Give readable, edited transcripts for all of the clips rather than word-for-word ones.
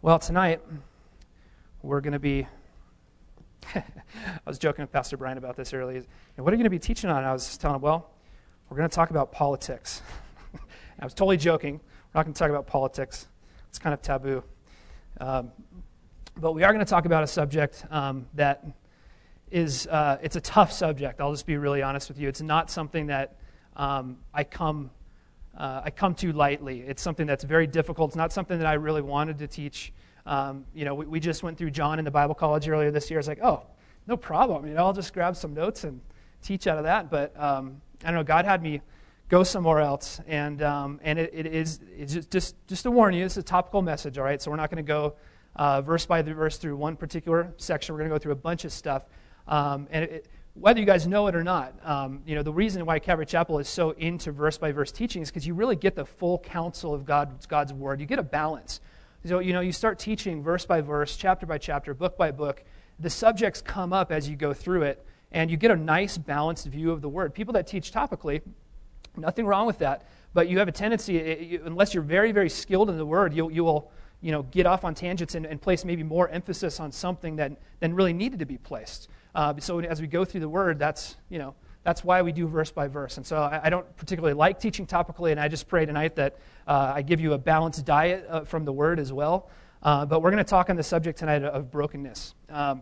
Well, tonight, we're going to be, I was joking with Pastor Brian about this earlier. What are you going to be teaching on? And I was just telling him, well, we're going to talk about politics. I was totally joking. We're not going to talk about politics. It's kind of taboo. But we are going to talk about a subject that is, it's a tough subject. I'll just be really honest with you. It's not something that I come to lightly. It's something that's very difficult. It's not something that I really wanted to teach. We just went through John in the Bible college earlier this year. It's like, oh, no problem. I'll just grab some notes and teach out of that. But I don't know. God had me go somewhere else, and it's just to warn you, it's a topical message. All right, so we're not going to go verse by verse through one particular section. We're going to go through a bunch of stuff, whether you guys know it or not, the reason why Calvary Chapel is so into verse-by-verse teaching is because you really get the full counsel of God's Word. You get a balance. So, you start teaching verse by verse, chapter by chapter, book by book. The subjects come up as you go through it, and you get a nice, balanced view of the Word. People that teach topically, nothing wrong with that, but you have a tendency, unless you're very, very skilled in the Word, you will get off on tangents and place maybe more emphasis on something than really needed to be placed. So as we go through the Word, that's why we do verse by verse. And so I don't particularly like teaching topically, and I just pray tonight that I give you a balanced diet from the Word as well. But we're going to talk on the subject tonight of brokenness.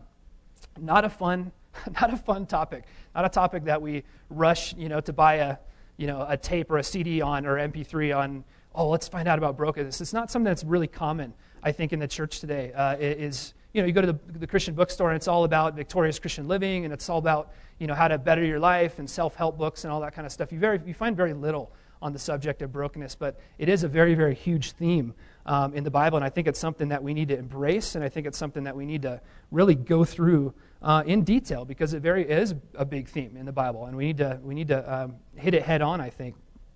Not a fun topic. Not a topic that we rush, to buy a tape or a CD on or MP3 on. Oh, let's find out about brokenness. It's not something that's really common, I think, in the church today. You go to the Christian bookstore and it's all about victorious Christian living, and it's all about how to better your life and self-help books and all that kind of stuff. You find very little on the subject of brokenness, but it is a very, very huge theme in the Bible, and I think it's something that we need to embrace, and I think it's something that we need to really go through in detail, because it is a big theme in the Bible, and we need to hit it head on, I think.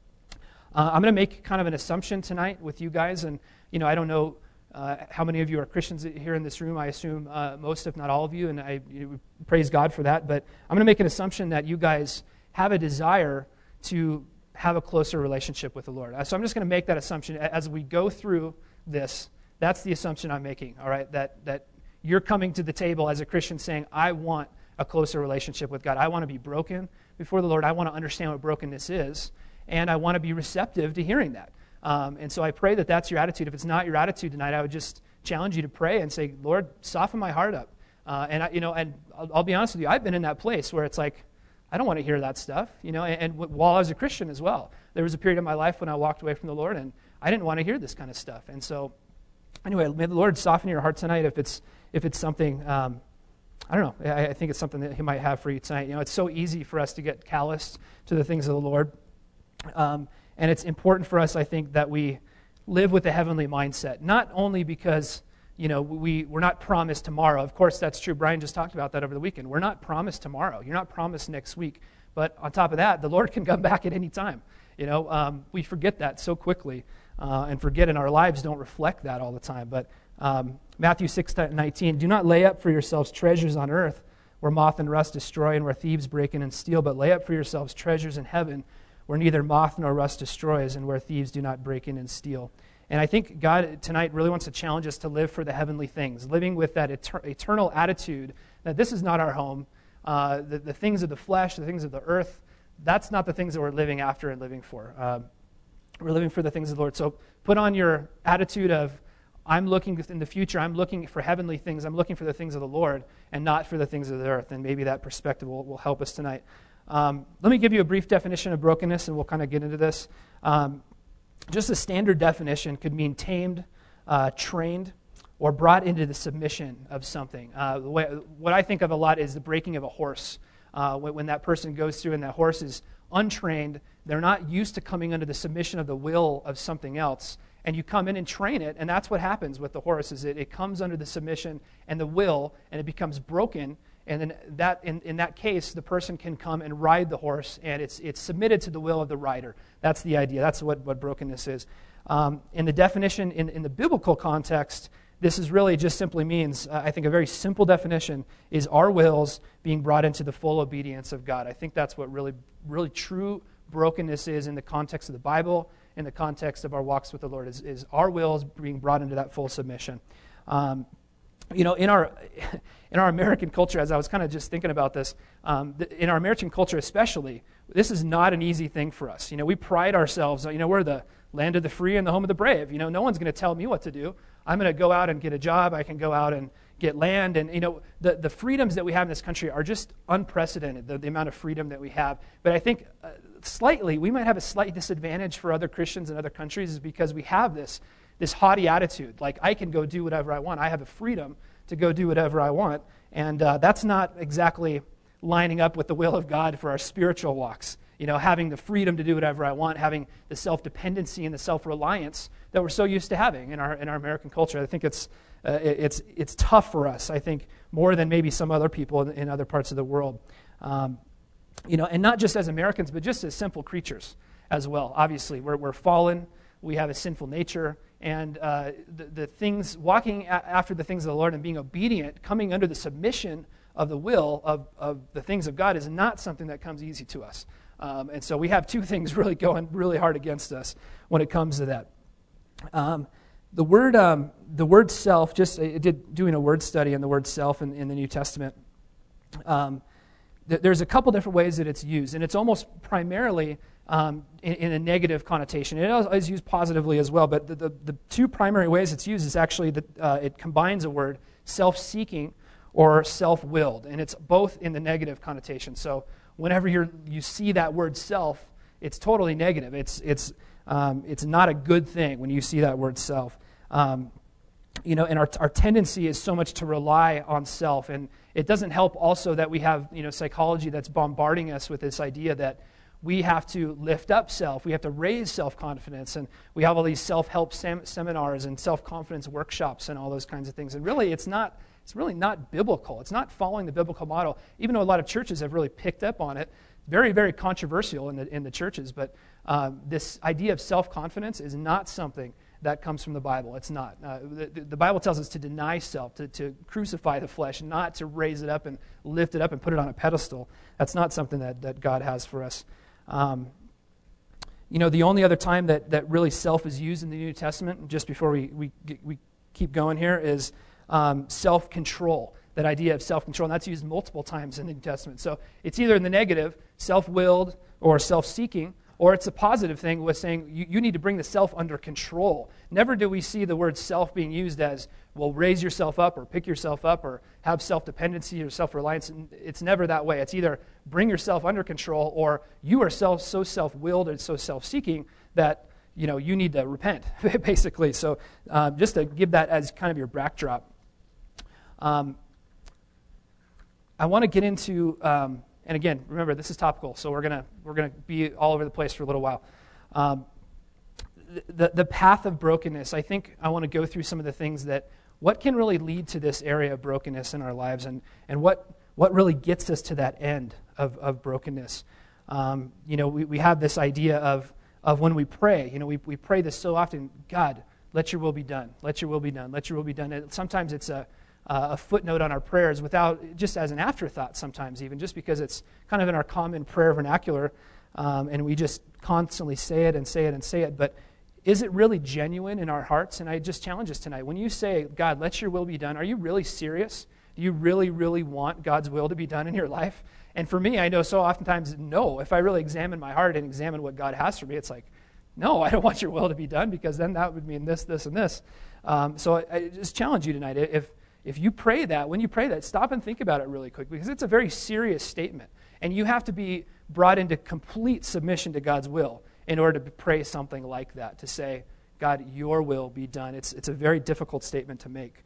I'm going to make kind of an assumption tonight with you guys, and I don't know how many of you are Christians here in this room. I assume most, if not all of you, and I praise God for that. But I'm going to make an assumption that you guys have a desire to have a closer relationship with the Lord. So I'm just going to make that assumption as we go through this. That's the assumption I'm making, all right, that you're coming to the table as a Christian saying, I want a closer relationship with God. I want to be broken before the Lord. I want to understand what brokenness is, and I want to be receptive to hearing that. And so I pray that that's your attitude. If it's not your attitude tonight, I would just challenge you to pray and say, Lord, soften my heart up. And I'll be honest with you, I've been in that place where it's like, I don't want to hear that stuff, and while I was a Christian as well. There was a period of my life when I walked away from the Lord, and I didn't want to hear this kind of stuff. And so, anyway, may the Lord soften your heart tonight if it's something, I don't know, I think it's something that He might have for you tonight. It's so easy for us to get calloused to the things of the Lord. And it's important for us, I think, that we live with a heavenly mindset, not only because, we're not promised tomorrow. Of course, that's true. Brian just talked about that over the weekend. We're not promised tomorrow. You're not promised next week. But on top of that, the Lord can come back at any time. We forget that so quickly, and forget, and our lives don't reflect that all the time. But Matthew 6:19, do not lay up for yourselves treasures on earth where moth and rust destroy and where thieves break in and steal, but lay up for yourselves treasures in heaven where neither moth nor rust destroys, and where thieves do not break in and steal. And I think God tonight really wants to challenge us to live for the heavenly things, living with that eternal attitude that this is not our home. The things of the flesh, the things of the earth, that's not the things that we're living after and living for. We're living for the things of the Lord. So put on your attitude of, I'm looking in the future, I'm looking for heavenly things, I'm looking for the things of the Lord and not for the things of the earth. And maybe that perspective will help us tonight. Let me give you a brief definition of brokenness, and we'll kind of get into this. Just a standard definition could mean tamed, trained, or brought into the submission of something. What I think of a lot is the breaking of a horse. When that person goes through and that horse is untrained, they're not used to coming under the submission of the will of something else. And you come in and train it, and that's what happens with the horse, is it comes under the submission and the will, and it becomes broken. And then that in that case, the person can come and ride the horse, and it's submitted to the will of the rider. That's the idea. That's what brokenness is. In the definition, in the biblical context, this is really just simply means, I think a very simple definition is our wills being brought into the full obedience of God. I think that's what really, really true brokenness is in the context of the Bible, in the context of our walks with the Lord, is our wills being brought into that full submission. In our American culture, as I was kind of just thinking about this, in our American culture especially, this is not an easy thing for us. We pride ourselves. We're the land of the free and the home of the brave. No one's going to tell me what to do. I'm going to go out and get a job. I can go out and get land. And, the freedoms that we have in this country are just unprecedented, the amount of freedom that we have. But I think we might have a slight disadvantage for other Christians in other countries is because we have this haughty attitude. Like, I can go do whatever I want. I have the freedom to go do whatever I want. And that's not exactly lining up with the will of God for our spiritual walks. Having the freedom to do whatever I want, having the self-dependency and the self-reliance that we're so used to having in our American culture. I think it's tough for us, I think, more than maybe some other people in other parts of the world. And not just as Americans, but just as sinful creatures as well. Obviously, we're fallen. We have a sinful nature. And the things, walking after the things of the Lord and being obedient, coming under the submission of the will of the things of God is not something that comes easy to us. And so we have two things really going really hard against us when it comes to that. The word self, doing a word study on the word self in the New Testament, there's a couple different ways that it's used, and it's almost primarily in a negative connotation. It is used positively as well, but the two primary ways it's used is actually that it combines a word, self-seeking or self-willed, and it's both in the negative connotation. So whenever you see that word self, it's totally negative. It's not a good thing when you see that word self. And our tendency is so much to rely on self, and it doesn't help also that we have psychology that's bombarding us with this idea that we have to lift up self, we have to raise self-confidence, and we have all these self-help seminars and self-confidence workshops and all those kinds of things. And really, it's really not biblical. It's not following the biblical model, even though a lot of churches have really picked up on it. Very, very controversial in the churches, but this idea of self-confidence is not something that comes from the Bible. It's not. The Bible tells us to deny self, to crucify the flesh, not to raise it up and lift it up and put it on a pedestal. That's not something that God has for us. The only other time that really self is used in the New Testament, just before we keep going here, is self-control. That idea of self-control, and that's used multiple times in the New Testament. So it's either in the negative, self-willed or self-seeking, or it's a positive thing with saying you need to bring the self under control. Never do we see the word self being used as, well, raise yourself up or pick yourself up or have self-dependency or self-reliance. It's never that way. It's either bring yourself under control or you are so self-willed and so self-seeking that you need to repent, basically. So just to give that as kind of your backdrop. I want to get into, and again, remember, this is topical, so we're gonna be all over the place for a little while. The path of brokenness, I think I want to go through some of the things what can really lead to this area of brokenness in our lives, and what really gets us to that end of brokenness. We have this idea of when we pray, we pray this so often, God, let your will be done, let your will be done, let your will be done. And sometimes it's a footnote on our prayers just as an afterthought sometimes even, just because it's kind of in our common prayer vernacular, and we just constantly say it and say it and say it. But is it really genuine in our hearts? And I just challenge us tonight. When you say, God, let your will be done, are you really serious? Do you really, really want God's will to be done in your life? And for me, I know so oftentimes, no. If I really examine my heart and examine what God has for me, it's like, no, I don't want your will to be done, because then that would mean this, this, and this. So I just challenge you tonight. If you pray that, when you pray that, stop and think about it really quick, because it's a very serious statement. And you have to be brought into complete submission to God's will in order to pray something like that, to say, God, your will be done. It's a very difficult statement to make.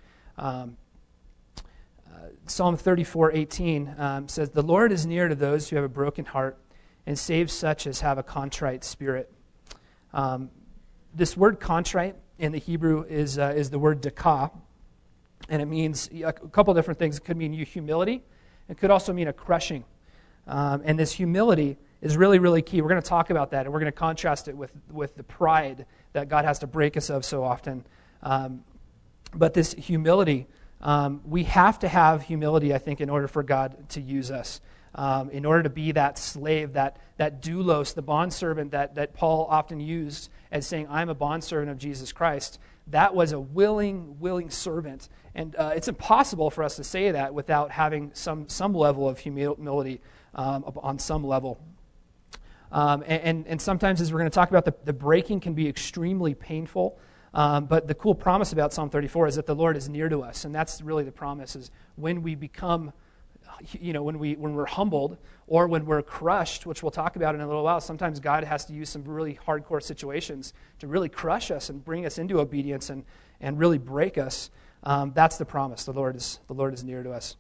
Psalm 34:18 says, the Lord is near to those who have a broken heart and saves such as have a contrite spirit. This word contrite in the Hebrew is the word dakah. And it means a couple different things. It could mean humility. It could also mean a crushing. And this humility is really, really key. We're going to talk about that, and we're going to contrast it with the pride that God has to break us of so often. But this humility, we have to have humility, I think, in order for God to use us. In order to be that slave, that doulos, the bondservant that Paul often used as saying, I'm a bondservant of Jesus Christ. that was a willing servant. And it's impossible for us to say that without having some level of humility on some level. And sometimes, as we're going to talk about, the breaking can be extremely painful. But the cool promise about Psalm 34 is that the Lord is near to us, and that's really the promise, is when we become, when we're humbled or when we're crushed, which we'll talk about in a little while. Sometimes God has to use some really hardcore situations to really crush us and bring us into obedience and really break us. That's the promise. The Lord is near to us.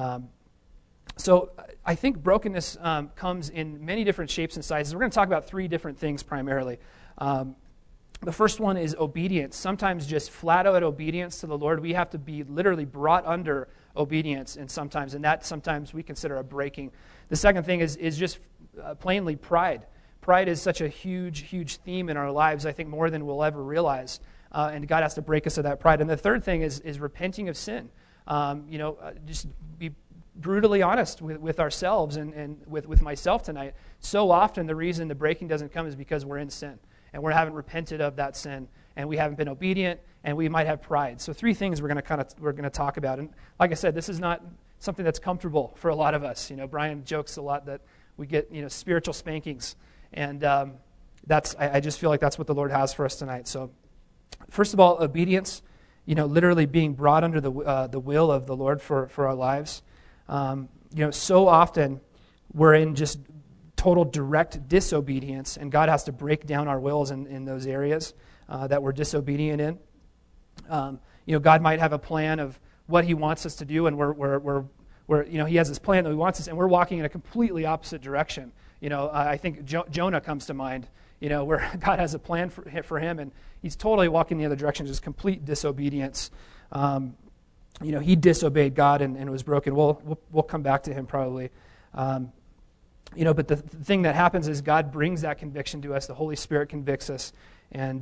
So I think brokenness comes in many different shapes and sizes. We're going to talk about three different things primarily. The first one is obedience. Sometimes just flat-out obedience to the Lord. We have to be literally brought under obedience, and that sometimes we consider a breaking. The second thing is just plainly pride. Pride is such a huge theme in our lives, I think more than we'll ever realize, and God has to break us of that pride. And the third thing is repenting of sin. Just be brutally honest with ourselves and with myself tonight. So often the reason the breaking doesn't come is because we're in sin, and we haven't repented of that sin, and we haven't been obedient, and we might have pride. So three things we're going to talk about. And like I said, this is not something that's comfortable for a lot of us. Brian jokes a lot that we get spiritual spankings, and I just feel like that's what the Lord has for us tonight. So first of all, obedience. Literally being brought under the will of the Lord for our lives. So often we're in just total direct disobedience, and God has to break down our wills in those areas that we're disobedient in. God might have a plan of what He wants us to do, and we're He has this plan that He wants us, and we're walking in a completely opposite direction. I think Jonah comes to mind. Where God has a plan for him, and he's totally walking the other direction, just complete disobedience. He disobeyed God and was broken. We'll come back to him probably. But the thing that happens is God brings that conviction to us. The Holy Spirit convicts us, and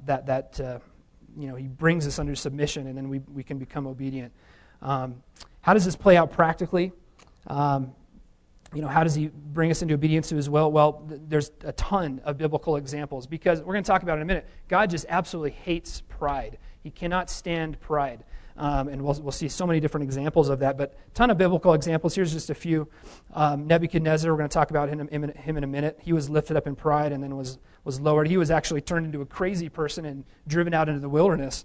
He brings us under submission, and then we can become obedient. How does this play out practically? How does He bring us into obedience to His will? Well, there's a ton of biblical examples, because we're going to talk about it in a minute. God just absolutely hates pride. He cannot stand pride. And we'll see so many different examples of that, but a ton of biblical examples. Here's just a few. Nebuchadnezzar, we're going to talk about him in a minute. He was lifted up in pride and then was lowered. He was actually turned into a crazy person and driven out into the wilderness.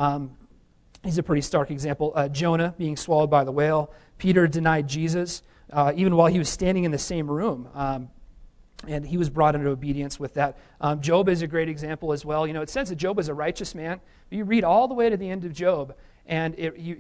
He's a pretty stark example. Jonah being swallowed by the whale. Peter denied Jesus even while he was standing in the same room. And he was brought into obedience with that. Job is a great example as well. It says that Job was a righteous man. But you read all the way to the end of Job, and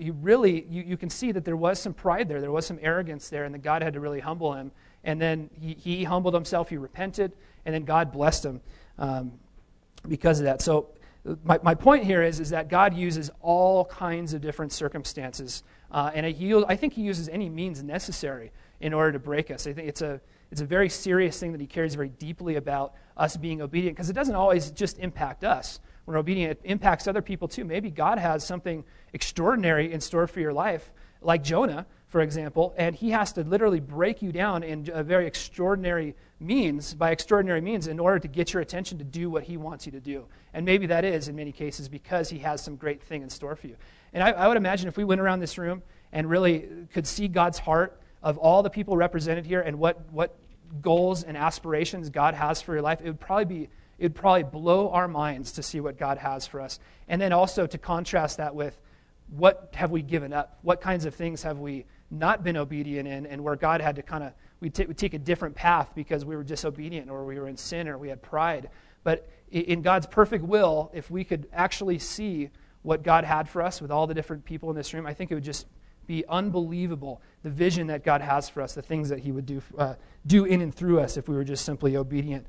you can see that there was some pride there. There was some arrogance there, and that God had to really humble him. And then he humbled himself. He repented, and then God blessed him because of that. So my point here is that God uses all kinds of different circumstances, and I think He uses any means necessary in order to break us. I think it's a very serious thing that He cares very deeply about us being obedient, because it doesn't always just impact us. When we're obedient, it impacts other people too. Maybe God has something extraordinary in store for your life, like Jonah, for example, and He has to literally break you down in a very extraordinary means, in order to get your attention to do what He wants you to do. And maybe that is, in many cases, because He has some great thing in store for you. And I would imagine if we went around this room and really could see God's heart of all the people represented here and what goals and aspirations God has for your life, it would probably blow our minds to see what God has for us. And then also to contrast that with what have we given up? What kinds of things have we not been obedient in, and where God had to we'd take a different path because we were disobedient, or we were in sin, or we had pride. But in God's perfect will, if we could actually see what God had for us with all the different people in this room, I think it would just be unbelievable, the vision that God has for us, the things that He would do in and through us if we were just simply obedient.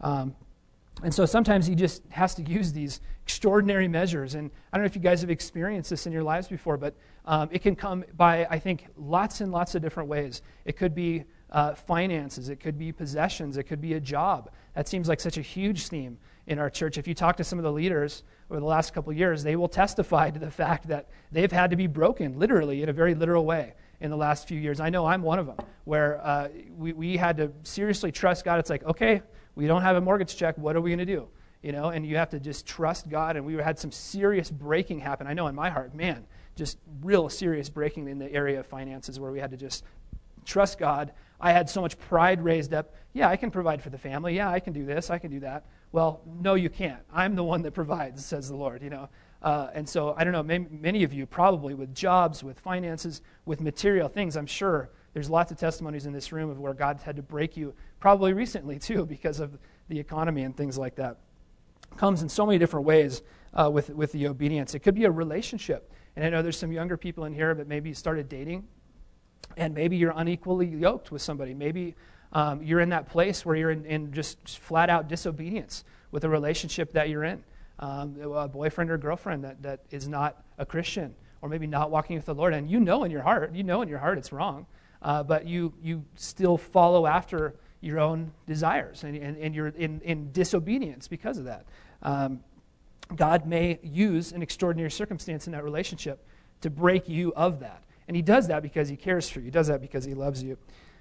And so sometimes He just has to use these extraordinary measures. And I don't know if you guys have experienced this in your lives before, but it can come by, I think, lots and lots of different ways. It could be finances. It could be possessions. It could be a job. That seems like such a huge theme in our church. If you talk to some of the leaders over the last couple of years, they will testify to the fact that they've had to be broken, literally, in a very literal way in the last few years. I know I'm one of them, where we had to seriously trust God. It's like, okay, we don't have a mortgage check. What are we going to do? and you have to just trust God. And we had some serious breaking happen. I know in my heart, man, just real serious breaking in the area of finances where we had to just trust God. I had so much pride raised up. Yeah, I can provide for the family. Yeah, I can do this. I can do that. Well, no, you can't. I'm the one that provides, says the Lord, And so, I don't know, many of you probably with jobs, with finances, with material things, I'm sure there's lots of testimonies in this room of where God's had to break you, probably recently too, because of the economy and things like that. It comes in so many different ways with the obedience. It could be a relationship. And I know there's some younger people in here that maybe started dating, and maybe you're unequally yoked with somebody. Maybe you're in that place where you're in just flat-out disobedience with a relationship that you're in. A boyfriend or girlfriend that is not a Christian, or maybe not walking with the Lord, and in your heart it's wrong, but you still follow after your own desires, and you're in disobedience because of that. God may use an extraordinary circumstance in that relationship to break you of that. And he does that because he cares for you. He does that because he loves you.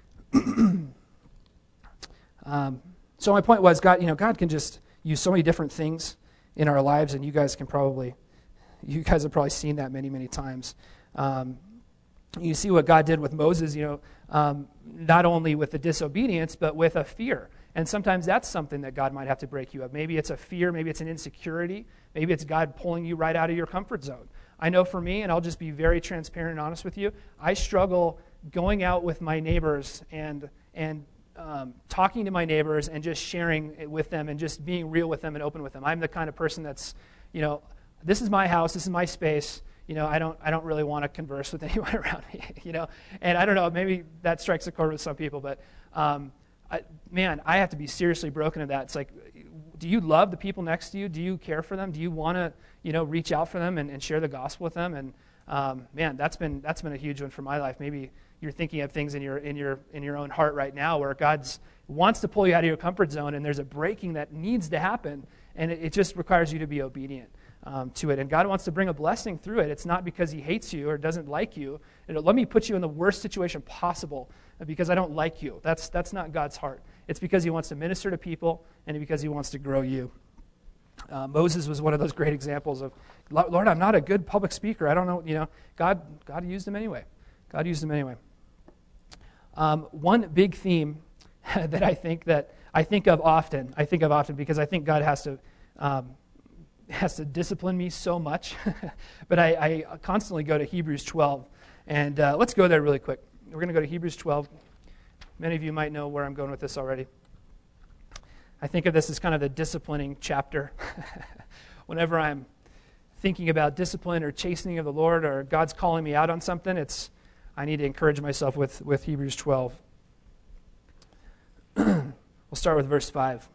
So my point was, God can just use so many different things in our lives, and you guys have probably seen that many, many times. You see what God did with Moses, not only with the disobedience, but with a fear. And sometimes that's something that God might have to break you of. Maybe it's a fear, maybe it's an insecurity, maybe it's God pulling you right out of your comfort zone. I know for me, and I'll just be very transparent and honest with you, I struggle going out with my neighbors and talking to my neighbors and just sharing with them and just being real with them and open with them. I'm the kind of person that's, this is my house, this is my space. I don't really want to converse with anyone around me. And I don't know, maybe that strikes a chord with some people, but I have to be seriously broken of that. It's like, do you love the people next to you? Do you care for them? Do you want to, reach out for them and share the gospel with them? And that's been a huge one for my life. Maybe you're thinking of things in your own heart right now where God wants to pull you out of your comfort zone, and there's a breaking that needs to happen, and it just requires you to be obedient to it. And God wants to bring a blessing through it. It's not because he hates you or doesn't like you. Let me put you in the worst situation possible because I don't like you. That's not God's heart. It's because he wants to minister to people and because he wants to grow you. Moses was one of those great examples of, Lord, I'm not a good public speaker. I don't know, God used him anyway. God used him anyway. One big theme that I think of often because I think God has to discipline me so much, but I constantly go to Hebrews 12, and let's go there really quick. We're going to go to Hebrews 12. Many of you might know where I'm going with this already. I think of this as kind of the disciplining chapter. Whenever I'm thinking about discipline or chastening of the Lord or God's calling me out on something, I need to encourage myself with Hebrews 12. We'll start with verse 5.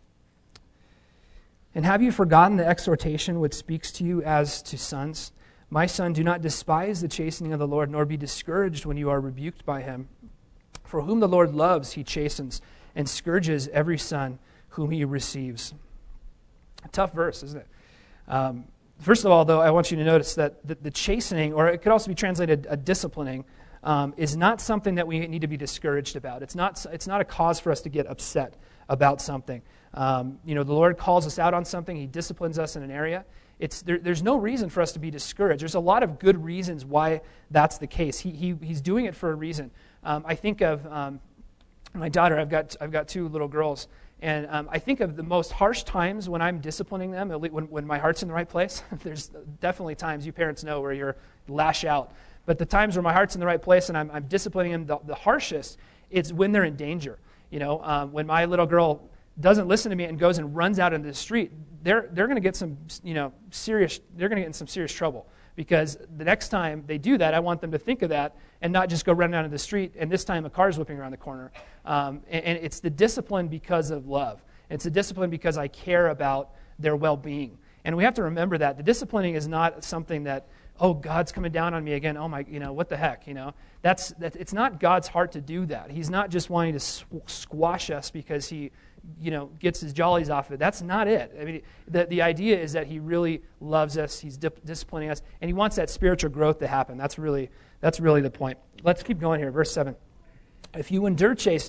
And have you forgotten the exhortation which speaks to you as to sons? My son, do not despise the chastening of the Lord, nor be discouraged when you are rebuked by him. For whom the Lord loves, he chastens, and scourges every son whom he receives. A tough verse, isn't it? First of all, though, I want you to notice that the chastening, or it could also be translated a disciplining, is not something that we need to be discouraged about. It's not a cause for us to get upset about something. The Lord calls us out on something. He disciplines us in an area. There's no reason for us to be discouraged. There's a lot of good reasons why that's the case. He's doing it for a reason. I think of my daughter. I've got two little girls, and I think of the most harsh times when I'm disciplining them. When my heart's in the right place. There's definitely times, you parents know, where you're lash out. But the times where my heart's in the right place and I'm disciplining them the harshest, it's when they're in danger. When my little girl doesn't listen to me and goes and runs out into the street, they're going to get some serious trouble, because the next time they do that, I want them to think of that and not just go running out into the street and this time a car's whipping around the corner. And it's the discipline because of love. It's a discipline because I care about their well-being. And we have to remember that the disciplining is not something that, oh, God's coming down on me again. Oh my, what the heck, it's not God's heart to do that. He's not just wanting to squash us because he, gets his jollies off of it. That's not it. I mean, the idea is that he really loves us. He's disciplining us, and he wants that spiritual growth to happen. That's really the point. Let's keep going here. Verse 7. If you endure chastening,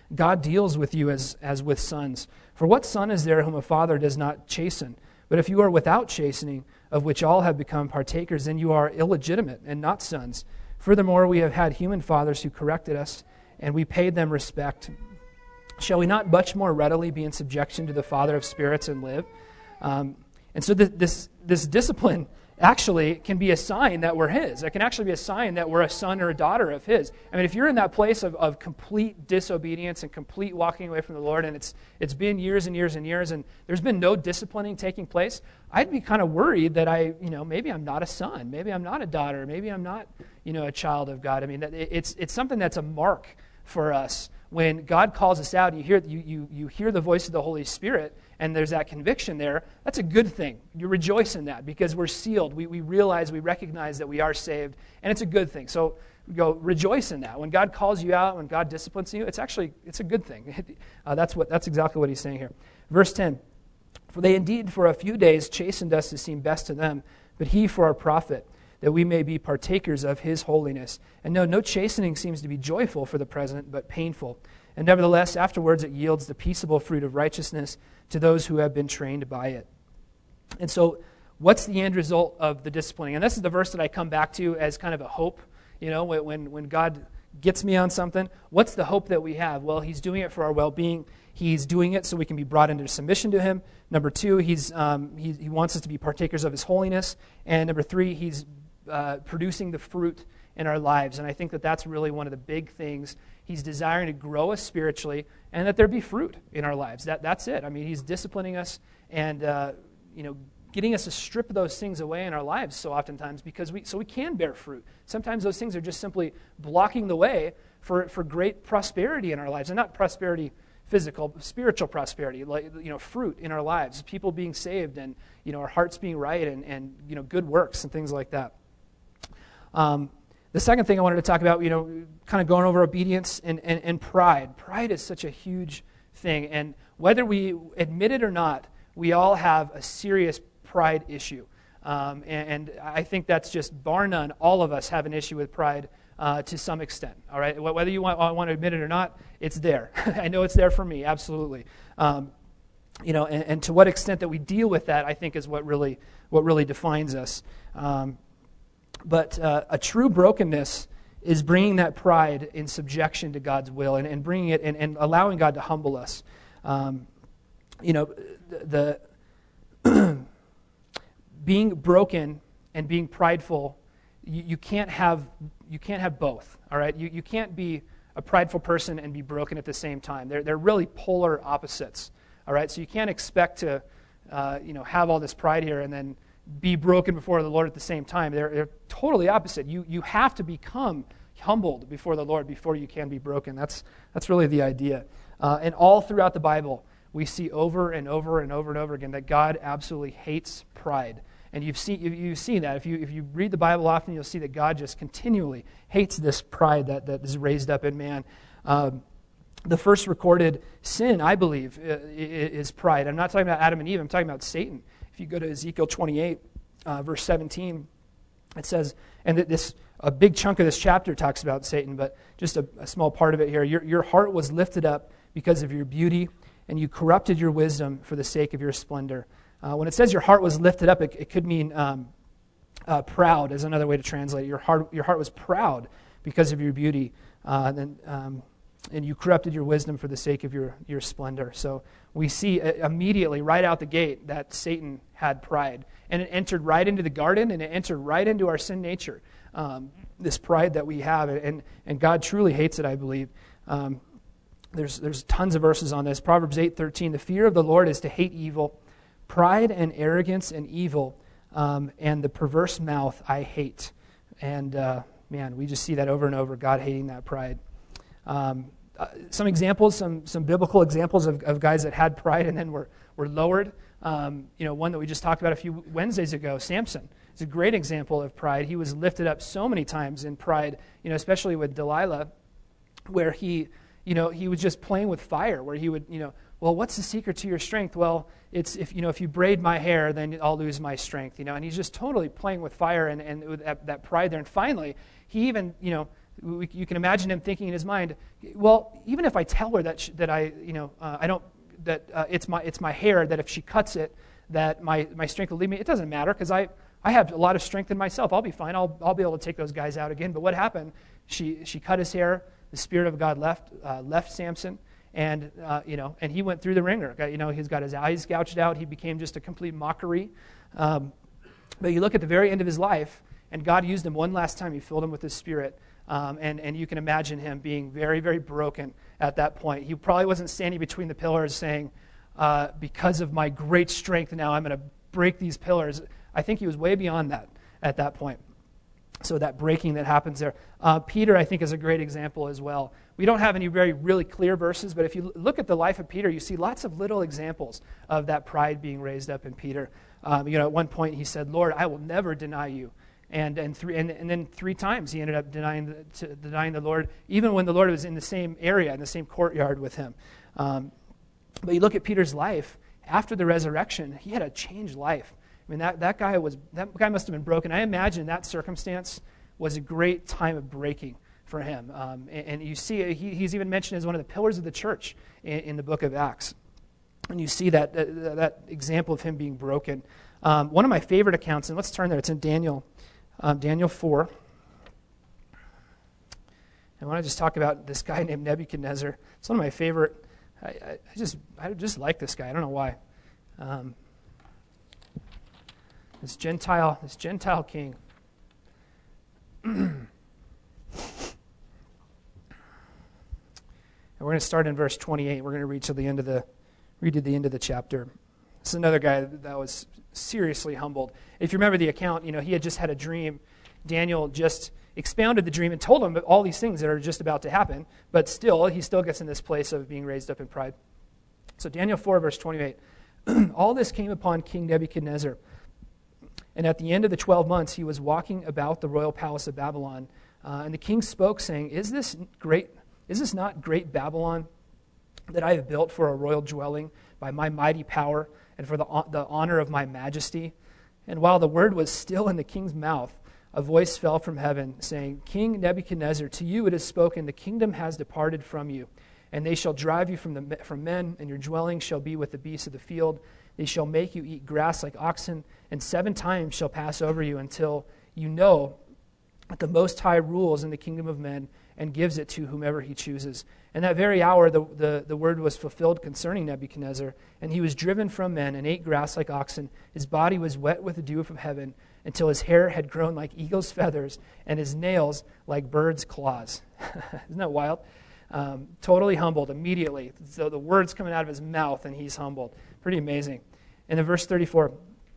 God deals with you as with sons. For what son is there whom a father does not chasten? But if you are without chastening, of which all have become partakers, then you are illegitimate and not sons. Furthermore, we have had human fathers who corrected us, and we paid them respect. Shall we not much more readily be in subjection to the Father of spirits and live? And so this discipline actually can be a sign that we're His. It can actually be a sign that we're a son or a daughter of His. I mean, if you're in that place of complete disobedience and complete walking away from the Lord, and it's been years and years and years, and there's been no disciplining taking place, I'd be kind of worried that maybe I'm not a son, maybe I'm not a daughter, maybe I'm not, a child of God. I mean, it's something that's a mark for us. When God calls us out, you hear the voice of the Holy Spirit, and there's that conviction there. That's a good thing. You rejoice in that because we're sealed. We realize, we recognize that we are saved, and it's a good thing. So go rejoice in that. When God calls you out, when God disciplines you, it's a good thing. That's exactly what he's saying here. Verse 10, for they indeed for a few days chastened us to seem best to them, but He for our profit, that we may be partakers of His holiness. And no chastening seems to be joyful for the present, but painful. And nevertheless, afterwards it yields the peaceable fruit of righteousness to those who have been trained by it. And so, what's the end result of the disciplining? And this is the verse that I come back to as kind of a hope. When God gets me on something, what's the hope that we have? Well, He's doing it for our well-being. He's doing it so we can be brought into submission to Him. Number two, He wants us to be partakers of His holiness. And number three, He's producing the fruit in our lives. And I think that that's really one of the big things. He's desiring to grow us spiritually and that there be fruit in our lives. That's it. I mean, He's disciplining us and getting us to strip those things away in our lives so oftentimes because we can bear fruit. Sometimes those things are just simply blocking the way for great prosperity in our lives. And not prosperity physical, spiritual prosperity, like fruit in our lives, people being saved and our hearts being right and good works and things like that. The second thing I wanted to talk about, kind of going over obedience and pride. Pride is such a huge thing, and whether we admit it or not, we all have a serious pride issue. And I think that's just bar none. All of us have an issue with pride to some extent. All right, whether you want to admit it or not, it's there. I know it's there for me, absolutely. And to what extent that we deal with that, I think, is what really defines us. But a true brokenness is bringing that pride in subjection to God's will and bringing it and allowing God to humble us. The being broken and being prideful, you can't have both. All right, you can't be a prideful person and be broken at the same time. They're really polar opposites. All right, so you can't expect to have all this pride here and then be broken before the Lord at the same time. They're totally opposite. You have to become humbled before the Lord before you can be broken. That's really the idea. And all throughout the Bible, we see over and over and over and over again that God absolutely hates pride. And you've seen that. If you read the Bible often, you'll see that God just continually hates this pride that is raised up in man. The first recorded sin, I believe, is pride. I'm not talking about Adam and Eve. I'm talking about Satan. If you go to Ezekiel 28, verse 17, it says, and a big chunk of this chapter talks about Satan, but just a small part of it here. Your heart was lifted up because of your beauty, and you corrupted your wisdom for the sake of your splendor. When it says your heart was lifted up, it could mean proud is another way to translate it. Your heart was proud because of your beauty, and you corrupted your wisdom for the sake of your splendor. So we see immediately, right out the gate, that Satan had pride. And it entered right into the garden, and it entered right into our sin nature, this pride that we have. And God truly hates it, I believe. There's tons of verses on this. Proverbs 8:13, the fear of the Lord is to hate evil, pride and arrogance and evil, and the perverse mouth I hate. And we just see that over and over, God hating that pride. Some examples, some biblical examples of guys that had pride and then were lowered. One that we just talked about a few Wednesdays ago, Samson. It's a great example of pride. He was lifted up so many times in pride, especially with Delilah, where he was just playing with fire, where he would, well, what's the secret to your strength? Well, it's if you braid my hair, then I'll lose my strength, and he's just totally playing with fire and with that pride there. And finally, he even, you can imagine him thinking in his mind, well, even if I tell her that it's my hair, that if she cuts it, that my strength will leave me, it doesn't matter because I have a lot of strength in myself. I'll be fine. I'll be able to take those guys out again. But what happened? She cut his hair. The Spirit of God left Samson, and he went through the ringer. He's got his eyes gouged out. He became just a complete mockery. But you look at the very end of his life, and God used him one last time. He filled him with His Spirit. And you can imagine him being very, very broken at that point. He probably wasn't standing between the pillars saying, because of my great strength now I'm going to break these pillars. I think he was way beyond that at that point. So that breaking that happens there. Peter, I think, is a great example as well. We don't have any very really clear verses, but if you look at the life of Peter, you see lots of little examples of that pride being raised up in Peter. At one point he said, Lord, I will never deny you. And then 3 times he ended up denying the Lord, even when the Lord was in the same area, in the same courtyard with him. But you look at Peter's life, after the resurrection, he had a changed life. I mean, that guy must have been broken. I imagine that circumstance was a great time of breaking for him. And you see, he's even mentioned as one of the pillars of the church in the book of Acts. And you see that example of him being broken. One of my favorite accounts, and let's turn there, it's in Daniel 4. I want to just talk about this guy named Nebuchadnezzar. It's one of my favorite. I just like this guy. I don't know why. This Gentile king. And we're going to start in verse 28. We're going to read to the end of the chapter. This is another guy that was seriously humbled. If you remember the account, he had just had a dream. Daniel just expounded the dream and told him all these things that are just about to happen, but he still gets in this place of being raised up in pride. So Daniel 4, verse 28. All this came upon King Nebuchadnezzar, and at the end of the 12 months he was walking about the royal palace of Babylon, and the king spoke, saying, Is this not great Babylon that I have built for a royal dwelling by my mighty power and for the honor of my majesty? And while the word was still in the king's mouth, a voice fell from heaven, saying, King Nebuchadnezzar, to you it is spoken, the kingdom has departed from you, and they shall drive you from men, and your dwelling shall be with the beasts of the field. They shall make you eat grass like oxen, and 7 times shall pass over you until you know that the Most High rules in the kingdom of men and gives it to whomever he chooses. And that very hour the word was fulfilled concerning Nebuchadnezzar, and he was driven from men and ate grass like oxen. His body was wet with the dew from heaven until his hair had grown like eagle's feathers and his nails like bird's claws. Isn't that wild? Totally humbled immediately. So the word's coming out of his mouth and he's humbled. Pretty amazing. And in verse 34,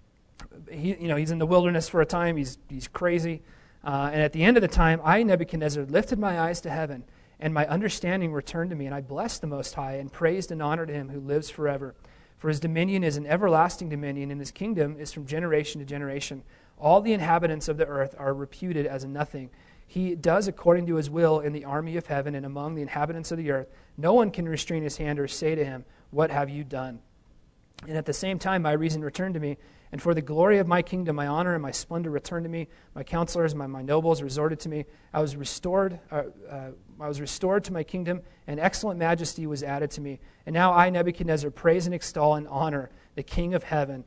he's in the wilderness for a time. He's crazy. And at the end of the time, I, Nebuchadnezzar, lifted my eyes to heaven, and my understanding returned to me, and I blessed the Most High, and praised and honored him who lives forever. For his dominion is an everlasting dominion, and his kingdom is from generation to generation. All the inhabitants of the earth are reputed as nothing. He does according to his will in the army of heaven and among the inhabitants of the earth. No one can restrain his hand or say to him, What have you done? And at the same time my reason returned to me, and for the glory of my kingdom, my honor and my splendor returned to me. My counselors, my nobles resorted to me. I was restored to my kingdom, and excellent majesty was added to me. And now I, Nebuchadnezzar, praise and extol and honor the King of heaven,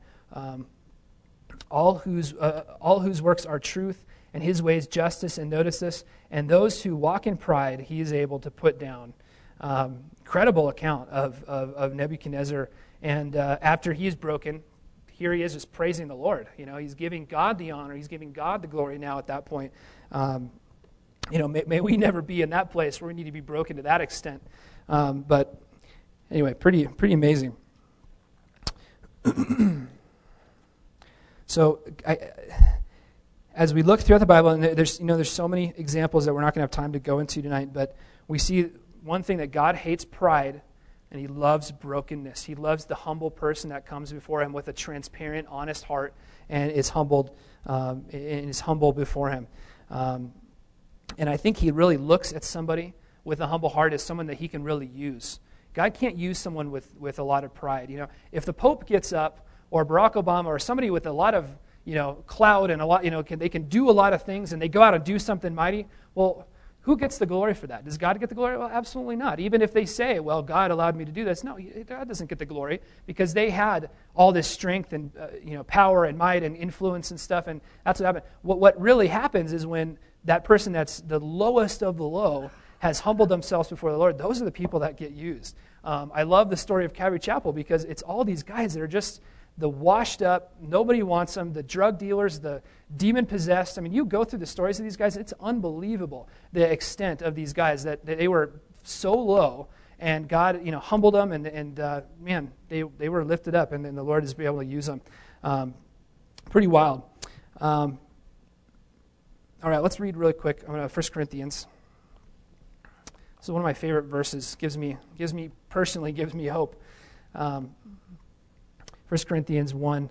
all whose works are truth, and his ways justice. And notice this, and those who walk in pride he is able to put down. Credible account of Nebuchadnezzar. And after he is broken, here he is just praising the Lord. He's giving God the honor. He's giving God the glory now at that point. May we never be in that place where we need to be broken to that extent. But anyway, pretty amazing. So as we look throughout the Bible, and there's so many examples that we're not going to have time to go into tonight, but we see one thing, that God hates pride, and he loves brokenness. He loves the humble person that comes before him with a transparent, honest heart and is humbled and is humble before him. And I think he really looks at somebody with a humble heart as someone that he can really use. God can't use someone with a lot of pride. If the Pope gets up, or Barack Obama, or somebody with a lot of clout and a lot, they can do a lot of things, and they go out and do something mighty. Well, who gets the glory for that? Does God get the glory? Well, absolutely not. Even if they say, well, God allowed me to do this. No, God doesn't get the glory because they had all this strength and power and might and influence and stuff, and that's what happened. What really happens is when that person that's the lowest of the low has humbled themselves before the Lord, those are the people that get used. I love the story of Calvary Chapel because it's all these guys that are just the washed up, nobody wants them, the drug dealers, the demon-possessed. I mean, you go through the stories of these guys, it's unbelievable the extent of these guys that they were so low, and God humbled them, and man, they were lifted up, and then the Lord is able to use them. Pretty wild. All right, let's read really quick. I'm going to 1 Corinthians. This is one of my favorite verses. Gives me hope. 1 Corinthians 1.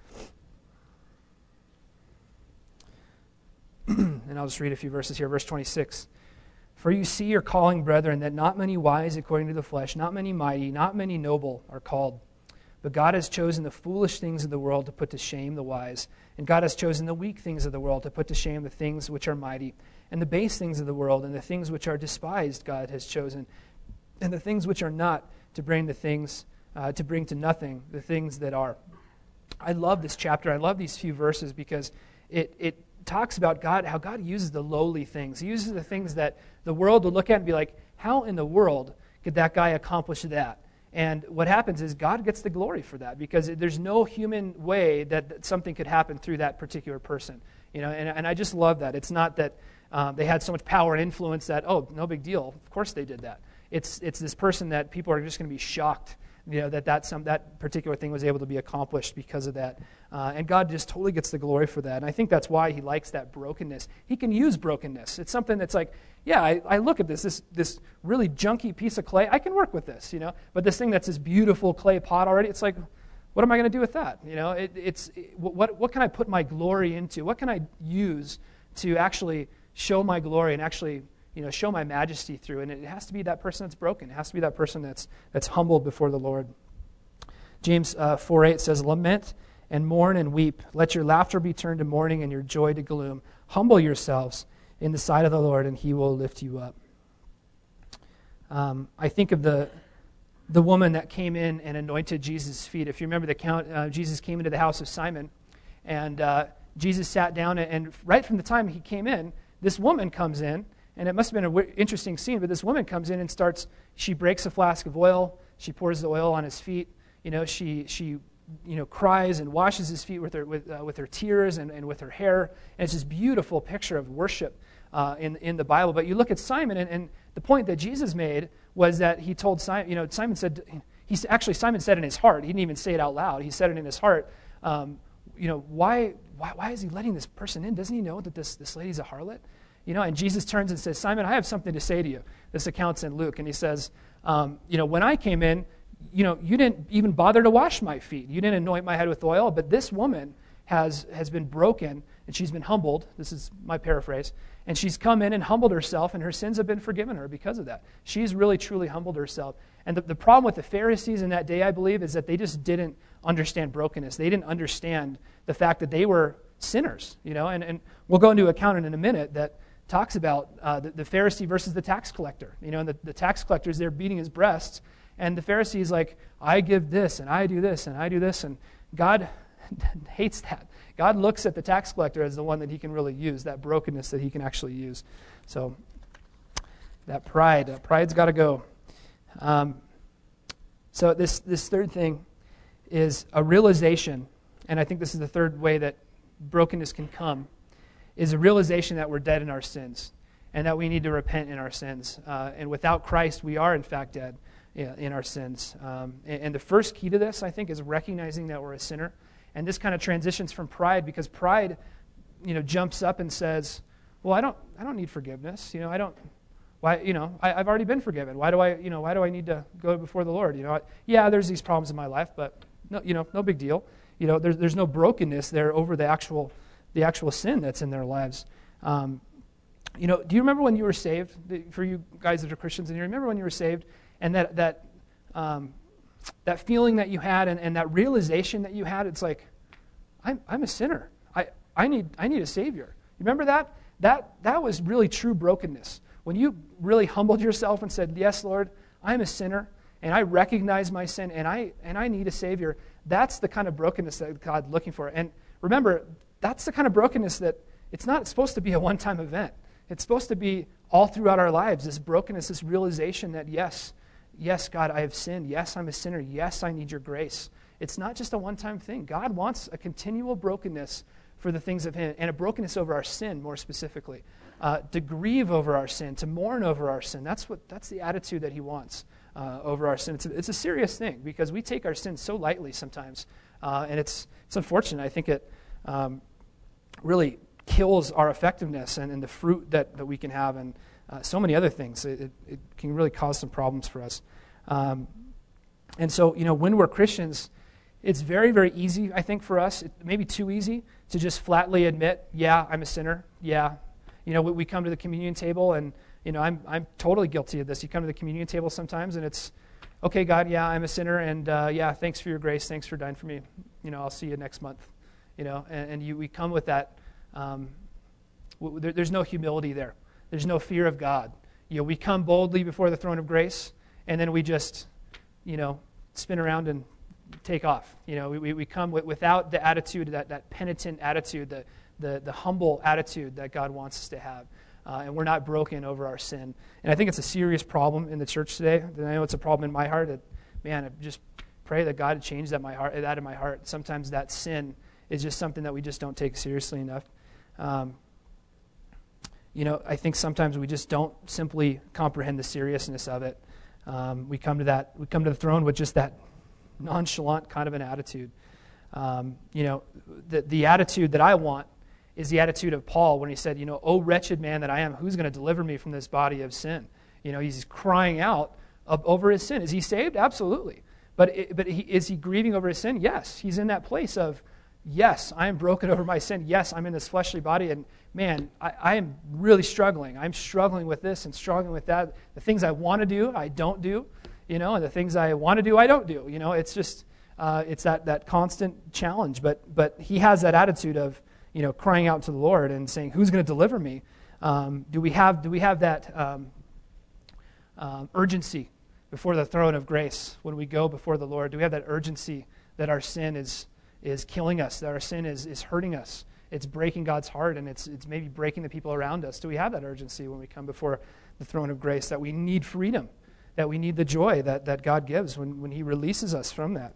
And I'll just read a few verses here. Verse 26. For you see your calling, brethren, that not many wise according to the flesh, not many mighty, not many noble are called. But God has chosen the foolish things of the world to put to shame the wise. And God has chosen the weak things of the world to put to shame the things which are mighty. And the base things of the world and the things which are despised God has chosen. And the things which are not to bring to nothing the things that are. I love this chapter. I love these few verses because it talks about God, how God uses the lowly things. He uses the things that the world will look at and be like, how in the world could that guy accomplish that? And what happens is God gets the glory for that because there's no human way that something could happen through that particular person. And I just love that. It's not that they had so much power and influence that, oh, no big deal. Of course they did that. It's this person that people are just going to be shocked that particular thing was able to be accomplished because of that. And God just totally gets the glory for that. And I think that's why he likes that brokenness. He can use brokenness. It's something that's like, yeah, I look at this really junky piece of clay. I can work with this, But this thing that's this beautiful clay pot already, it's like, what am I going to do with that? What can I put my glory into? What can I use to actually show my glory and actually show my majesty through? And it has to be that person that's broken. It has to be that person that's humbled before the Lord. James 4:8 says, lament and mourn and weep. Let your laughter be turned to mourning and your joy to gloom. Humble yourselves in the sight of the Lord, and he will lift you up. I think of the woman that came in and anointed Jesus' feet. If you remember the account, Jesus came into the house of Simon, and Jesus sat down, and right from the time he came in, this woman comes in. And it must have been an interesting scene, but this woman comes in and she breaks a flask of oil, she pours the oil on his feet, she cries and washes his feet with her tears and with her hair. And it's this beautiful picture of worship in the Bible. But you look at Simon, and the point that Jesus made was that he told Simon, Simon said in his heart, he didn't even say it out loud, he said it in his heart, why is he letting this person in? Doesn't he know that this lady's a harlot? And Jesus turns and says, Simon, I have something to say to you. This account's in Luke. And he says, when I came in, you didn't even bother to wash my feet. You didn't anoint my head with oil. But this woman has been broken, and she's been humbled. This is my paraphrase. And she's come in and humbled herself, and her sins have been forgiven her because of that. She's really, truly humbled herself. And the problem with the Pharisees in that day, I believe, is that they just didn't understand brokenness. They didn't understand the fact that they were sinners. And we'll go into an account in a minute that talks about the Pharisee versus the tax collector. And the tax collector is there beating his breast, and the Pharisee is like, I give this, and I do this, and I do this, and God hates that. God looks at the tax collector as the one that he can really use, that brokenness that he can actually use. So that pride's got to go. So this third thing is a realization, and I think this is the third way that brokenness can come, is a realization that we're dead in our sins and that we need to repent in our sins. And without Christ, we are in fact dead in our sins. And the first key to this, I think, is recognizing that we're a sinner. And this kind of transitions from pride, because pride, jumps up and says, well, I don't need forgiveness. I've already been forgiven. Why do I need to go before the Lord? There's these problems in my life, but no big deal. There's no brokenness there over the actual sin that's in their lives. Do you remember when you were saved? For you guys that are Christians, and you remember when you were saved, and that feeling that you had, and that realization that you had? It's like, I'm a sinner. I need a Savior. You remember that? That was really true brokenness. when you really humbled yourself and said, yes, Lord, I'm a sinner, and I recognize my sin, and I need a Savior, that's the kind of brokenness that God's looking for. And remember, that's the kind of brokenness that it's not supposed to be a one-time event. It's supposed to be all throughout our lives, this brokenness, this realization that, yes, God, I have sinned. Yes, I'm a sinner. Yes, I need your grace. It's not just a one-time thing. God wants a continual brokenness for the things of Him, and a brokenness over our sin, more specifically. To grieve over our sin, to mourn over our sin. That's the attitude that He wants over our sin. It's a serious thing, because we take our sin so lightly sometimes, and it's unfortunate. I think it really kills our effectiveness and the fruit that we can have, and so many other things. It can really cause some problems for us. And so, when we're Christians, it's very, very easy, I think, for us, maybe too easy, to just flatly admit, yeah, I'm a sinner. Yeah. We come to the communion table, and, I'm totally guilty of this. You come to the communion table sometimes, and it's, okay, God, yeah, I'm a sinner, and yeah, thanks for your grace. Thanks for dying for me. I'll see you next month. We come with that. There's no humility there. There's no fear of God. We come boldly before the throne of grace, and then we just, spin around and take off. We come without the attitude, that penitent attitude, the humble attitude that God wants us to have. And we're not broken over our sin. And I think it's a serious problem in the church today. And I know it's a problem in my heart. I just pray that God would change that in my heart. Sometimes that sin is just something that we just don't take seriously enough. I think sometimes we just don't simply comprehend the seriousness of it. We come to the throne with just that nonchalant kind of an attitude. The attitude that I want is the attitude of Paul when he said, "Oh wretched man that I am, who's going to deliver me from this body of sin?" He's crying out over his sin. Is he saved? Absolutely. But is he grieving over his sin? Yes. He's in that place of, yes, I am broken over my sin. Yes, I'm in this fleshly body, and man, I am really struggling. I'm struggling with this and struggling with that. The things I want to do, I don't do, and the things I want to do, I don't do. It's just, it's that constant challenge. But he has that attitude of, crying out to the Lord and saying, who's going to deliver me? Do we have that urgency before the throne of grace when we go before the Lord? Do we have that urgency that our sin is killing us, that our sin is hurting us? It's breaking God's heart, and it's maybe breaking the people around us. Do we have that urgency when we come before the throne of grace, that we need freedom, that we need the joy that God gives when He releases us from that?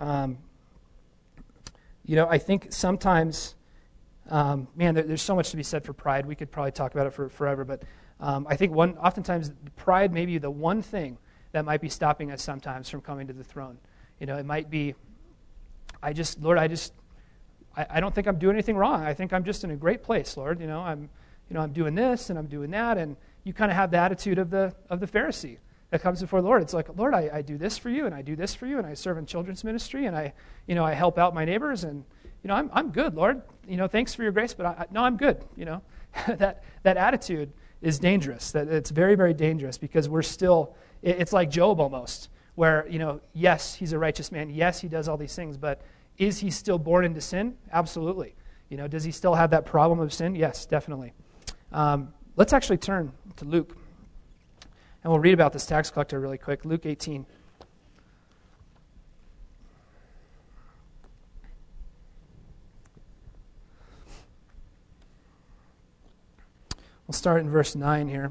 I think sometimes, there's so much to be said for pride. We could probably talk about it for forever, but I think oftentimes pride may be the one thing that might be stopping us sometimes from coming to the throne. It might be, I don't think I'm doing anything wrong. I think I'm just in a great place, Lord. I'm doing this and I'm doing that, and you kind of have the attitude of the Pharisee that comes before the Lord. It's like, Lord, I do this for you, and I do this for you, and I serve in children's ministry, and I help out my neighbors, and I'm good, Lord. Thanks for your grace, but I'm good. That attitude is dangerous. That it's very, very dangerous, because we're still. It's like Job almost, where yes, he's a righteous man. Yes, he does all these things, but is he still born into sin? Absolutely. Does he still have that problem of sin? Yes, definitely. Let's actually turn to Luke, and we'll read about this tax collector really quick. Luke 18. We'll start in verse 9 here.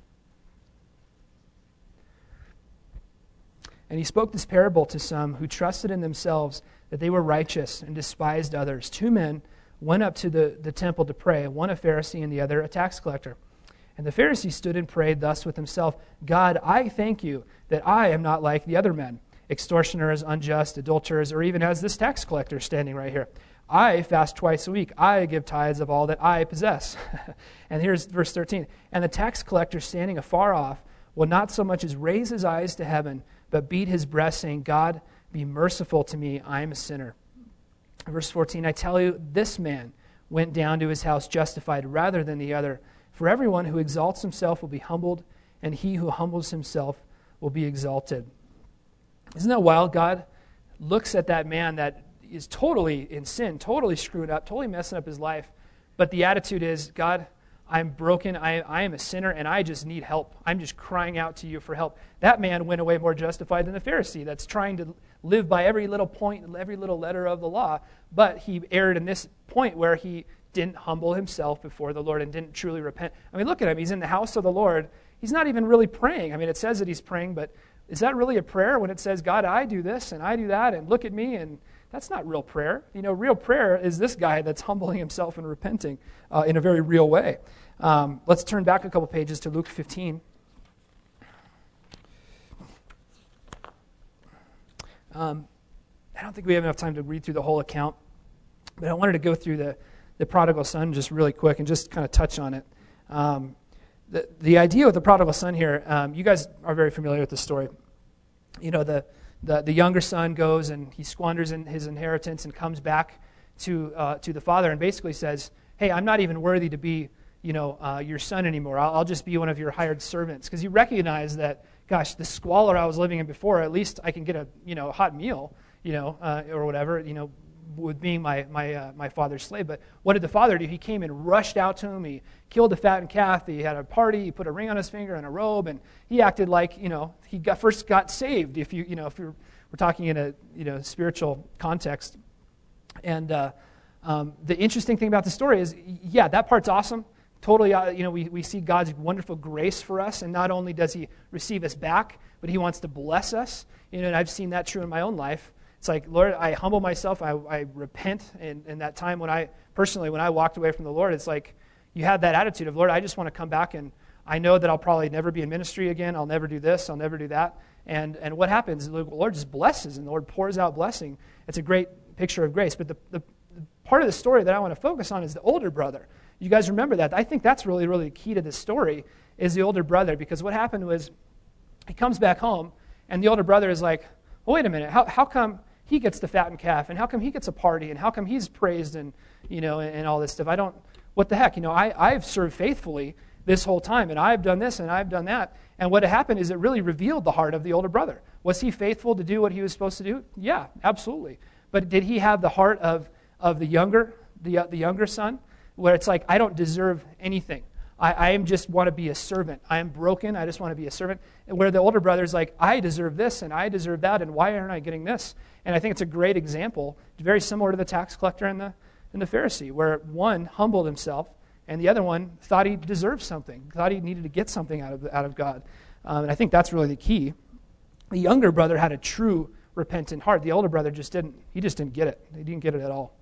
And he spoke this parable to some who trusted in themselves that they were righteous and despised others. 2 men went up to the temple to pray, one a Pharisee and the other a tax collector. And the Pharisee stood and prayed thus with himself, God, I thank you that I am not like the other men, extortioners, unjust, adulterers, or even as this tax collector standing right here. I fast twice a week. I give tithes of all that I possess. And here's verse 13. And the tax collector standing afar off will not so much as raise his eyes to heaven, but beat his breast, saying, God, be merciful to me, I am a sinner. Verse 14, I tell you, this man went down to his house justified rather than the other. For everyone who exalts himself will be humbled, and he who humbles himself will be exalted. Isn't that wild? God looks at that man that is totally in sin, totally screwed up, totally messing up his life. But the attitude is, God, I'm broken, I am a sinner, and I just need help. I'm just crying out to you for help. That man went away more justified than the Pharisee that's trying to live by every little point, every little letter of the law, but he erred in this point where he didn't humble himself before the Lord and didn't truly repent. I mean, look at him. He's in the house of the Lord. He's not even really praying. I mean, it says that he's praying, but is that really a prayer when it says, God, I do this and I do that and look at me? And that's not real prayer. Real prayer is this guy that's humbling himself and repenting in a very real way. Let's turn back a couple pages to Luke 15. I don't think we have enough time to read through the whole account, but I wanted to go through the prodigal son just really quick and just kind of touch on it. The idea with the prodigal son here, you guys are very familiar with the story. The younger son goes and he squanders his inheritance and comes back to the father and basically says, hey, I'm not even worthy to be your son anymore. I'll just be one of your hired servants. Because you recognize that, gosh, the squalor I was living in before, at least I can get a hot meal, or whatever, with being my father's slave. But what did the father do? He came and rushed out to him. He killed the fattened calf. He had a party. He put a ring on his finger and a robe, and he acted like he first got saved. If we're talking in a spiritual context. And the interesting thing about the story is, yeah, that part's awesome. Totally, we see God's wonderful grace for us, and not only does He receive us back, but He wants to bless us. And I've seen that true in my own life. It's like, Lord, I humble myself, I repent, and in that time when I walked away from the Lord, it's like you had that attitude of, Lord, I just want to come back, and I know that I'll probably never be in ministry again, I'll never do this, I'll never do that. And what happens? The Lord just blesses, and the Lord pours out blessing. It's a great picture of grace. But the part of the story that I want to focus on is the older brother. You guys remember that? I think that's really, really key to this story is the older brother, because what happened was he comes back home, and the older brother is like, well, wait a minute, how come he gets the fattened calf, and how come he gets a party, and how come he's praised and all this stuff? What the heck? I've served faithfully this whole time, and I've done this, and I've done that. And what happened is it really revealed the heart of the older brother. Was he faithful to do what he was supposed to do? Yeah, absolutely. But did he have the heart of the younger son, where it's like, I don't deserve anything. I just want to be a servant. I am broken. I just want to be a servant. And where the older brother's like, I deserve this and I deserve that, and why aren't I getting this? And I think it's a great example, very similar to the tax collector and the Pharisee, where one humbled himself and the other one thought he deserved something, thought he needed to get something out of God. And I think that's really the key. The younger brother had a true repentant heart. The older brother just didn't get it. He didn't get it at all.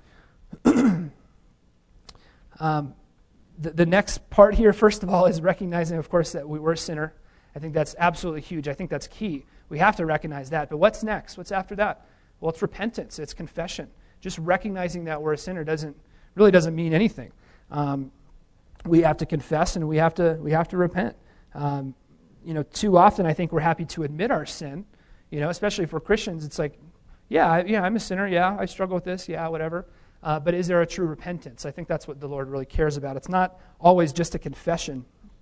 The next part here, first of all, is recognizing, of course, that we were a sinner. I think that's absolutely huge. I think that's key. We have to recognize that. But what's next? What's after that? Well, it's repentance. It's confession. Just recognizing that we're a sinner doesn't mean anything. We have to confess and we have to repent. Too often I think we're happy to admit our sin. Especially for Christians, it's like, I'm a sinner. Yeah, I struggle with this. Yeah, whatever. But is there a true repentance? I think that's what the Lord really cares about. It's not always just a confession.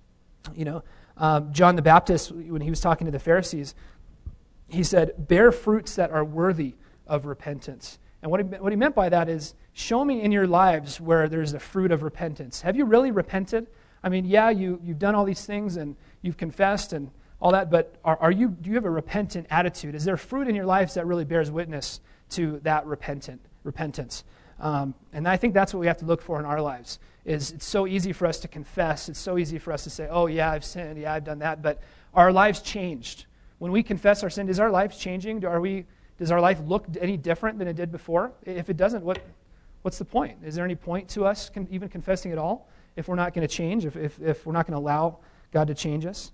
John the Baptist, when he was talking to the Pharisees, he said, bear fruits that are worthy of repentance. And what he meant by that is, show me in your lives where there's a fruit of repentance. Have you really repented? I mean, yeah, you've done all these things and you've confessed and all that, but do you have a repentant attitude? Is there fruit in your lives that really bears witness to that repentance? And I think that's what we have to look for in our lives. Is it's so easy for us to confess. It's so easy for us to say, oh, yeah, I've sinned. Yeah, I've done that. But our lives changed. When we confess our sin, is our life changing? Does our life look any different than it did before? If it doesn't, what's the point? Is there any point to us even confessing at all if we're not going to change, if we're not going to allow God to change us?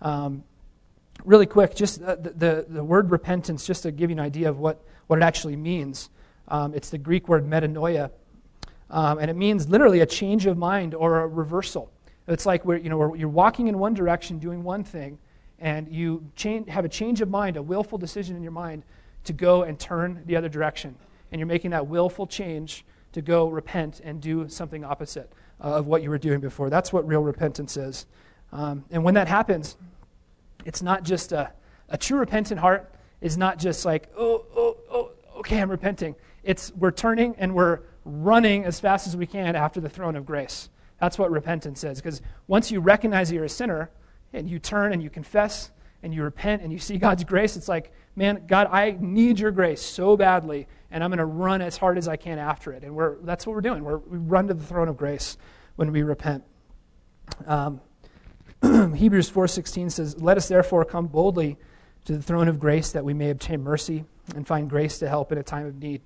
Really quick, just the word repentance, just to give you an idea of what it actually means. It's the Greek word metanoia, and it means literally a change of mind or a reversal. It's like where you're walking in one direction, doing one thing, and you have a change of mind, a willful decision in your mind to go and turn the other direction. And you're making that willful change to go repent and do something opposite of what you were doing before. That's what real repentance is. And when that happens, it's not just a true repentant heart is not just like, okay, I'm repenting. We're turning and we're running as fast as we can after the throne of grace. That's what repentance is. Because once you recognize you're a sinner, and you turn and you confess, and you repent, and you see God's grace, it's like, man, God, I need your grace so badly, and I'm going to run as hard as I can after it. And that's what we're doing. We run to the throne of grace when we repent. Hebrews 4:16 says, "Let us therefore come boldly to the throne of grace that we may obtain mercy and find grace to help in a time of need."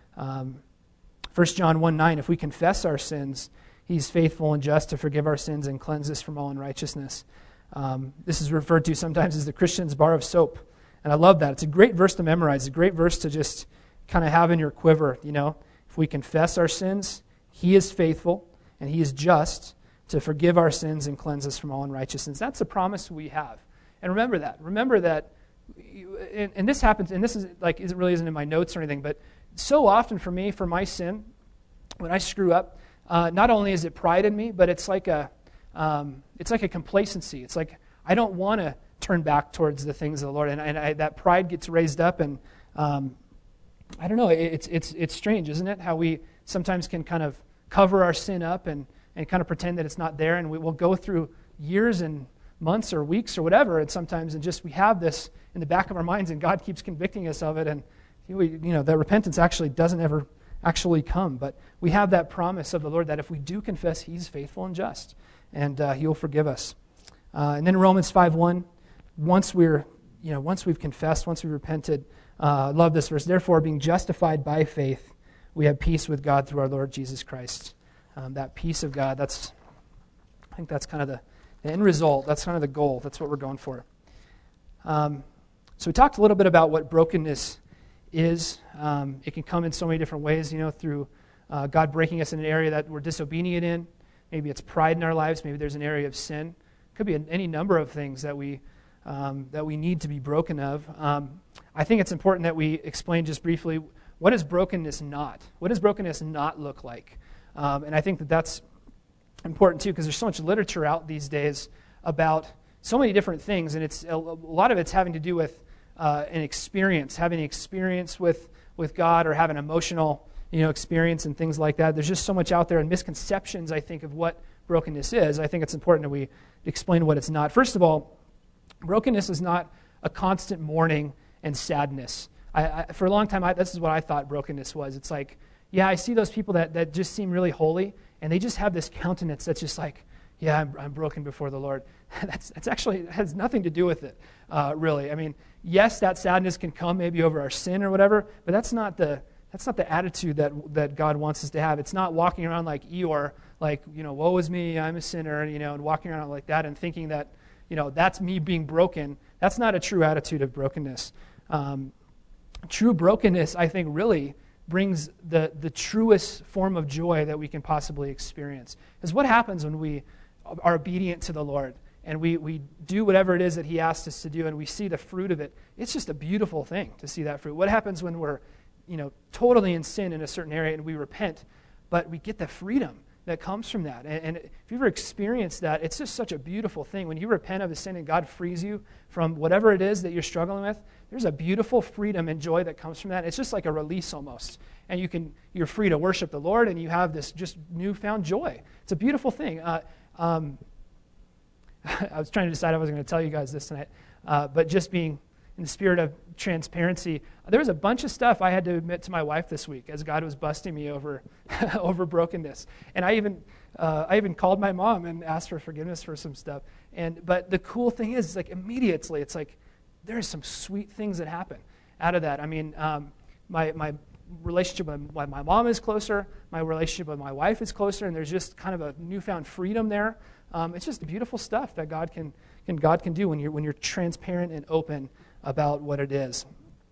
1 John 1:9, "If we confess our sins, he's faithful and just to forgive our sins and cleanse us from all unrighteousness." This is referred to sometimes as the Christian's bar of soap. And I love that. It's a great verse to memorize. It's a great verse to just kind of have in your quiver. If we confess our sins, he is faithful and he is just to forgive our sins and cleanse us from all unrighteousness. That's a promise we have. And remember that. Remember that, and this happens, and this is like, it really isn't in my notes or anything, but so often for me, for my sin, when I screw up, not only is it pride in me, but it's like a complacency. It's like I don't want to turn back towards the things of the Lord, and that pride gets raised up, and I don't know. It's strange, isn't it? How we sometimes can kind of cover our sin up and kind of pretend that it's not there, and we will go through years and months or weeks or whatever, and sometimes we have this in the back of our minds, and God keeps convicting us of it, and that repentance actually doesn't ever actually come. But we have that promise of the Lord that if we do confess, he's faithful and just, and he'll forgive us. And then Romans 5:1, once we've confessed, once we've repented, I love this verse, "Therefore, being justified by faith, we have peace with God through our Lord Jesus Christ." That peace of God, I think that's kind of the end result. That's kind of the goal. That's what we're going for. So we talked a little bit about what brokenness is. It can come in so many different ways, through God breaking us in an area that we're disobedient in. Maybe it's pride in our lives. Maybe there's an area of sin. It could be any number of things that we need to be broken of. I think it's important that we explain just briefly, what is brokenness not? What does brokenness not look like? And I think that's important too, because there's so much literature out these days about so many different things, and a lot of it's having to do with an experience, having an experience with God, or having an emotional experience and things like that. There's just so much out there, and misconceptions, I think, of what brokenness is. I think it's important that we explain what it's not. First of all, brokenness is not a constant mourning and sadness. For a long time, this is what I thought brokenness was. It's like, yeah, I see those people that just seem really holy, and they just have this countenance that's just like, yeah, I'm broken before the Lord. That's actually has nothing to do with it, really. I mean, yes, that sadness can come maybe over our sin or whatever, but that's not the attitude that God wants us to have. It's not walking around like Eeyore, like, woe is me, I'm a sinner, and walking around like that and thinking that, that's me being broken. That's not a true attitude of brokenness. True brokenness, I think, really brings the truest form of joy that we can possibly experience. Because what happens when we are obedient to the Lord and we do whatever it is that he asked us to do and we see the fruit of it? It's just a beautiful thing to see that fruit. What happens when we're totally in sin in a certain area and we repent, but we get the freedom that comes from that? And if you've ever experienced that, it's just such a beautiful thing. When you repent of a sin and God frees you from whatever it is that you're struggling with, there's a beautiful freedom and joy that comes from that. It's just like a release almost. And you're free to worship the Lord, and you have this just newfound joy. It's a beautiful thing. I was trying to decide I wasn't going to tell you guys this tonight, but just being in the spirit of transparency, there was a bunch of stuff I had to admit to my wife this week as God was busting me over brokenness. And I even called my mom and asked for forgiveness for some stuff. But the cool thing is, like, immediately, it's like there's some sweet things that happen out of that. I mean, my relationship with my mom is closer. My relationship with my wife is closer, and there's just kind of a newfound freedom there. It's just beautiful stuff that God can do when you're transparent and open about what it is.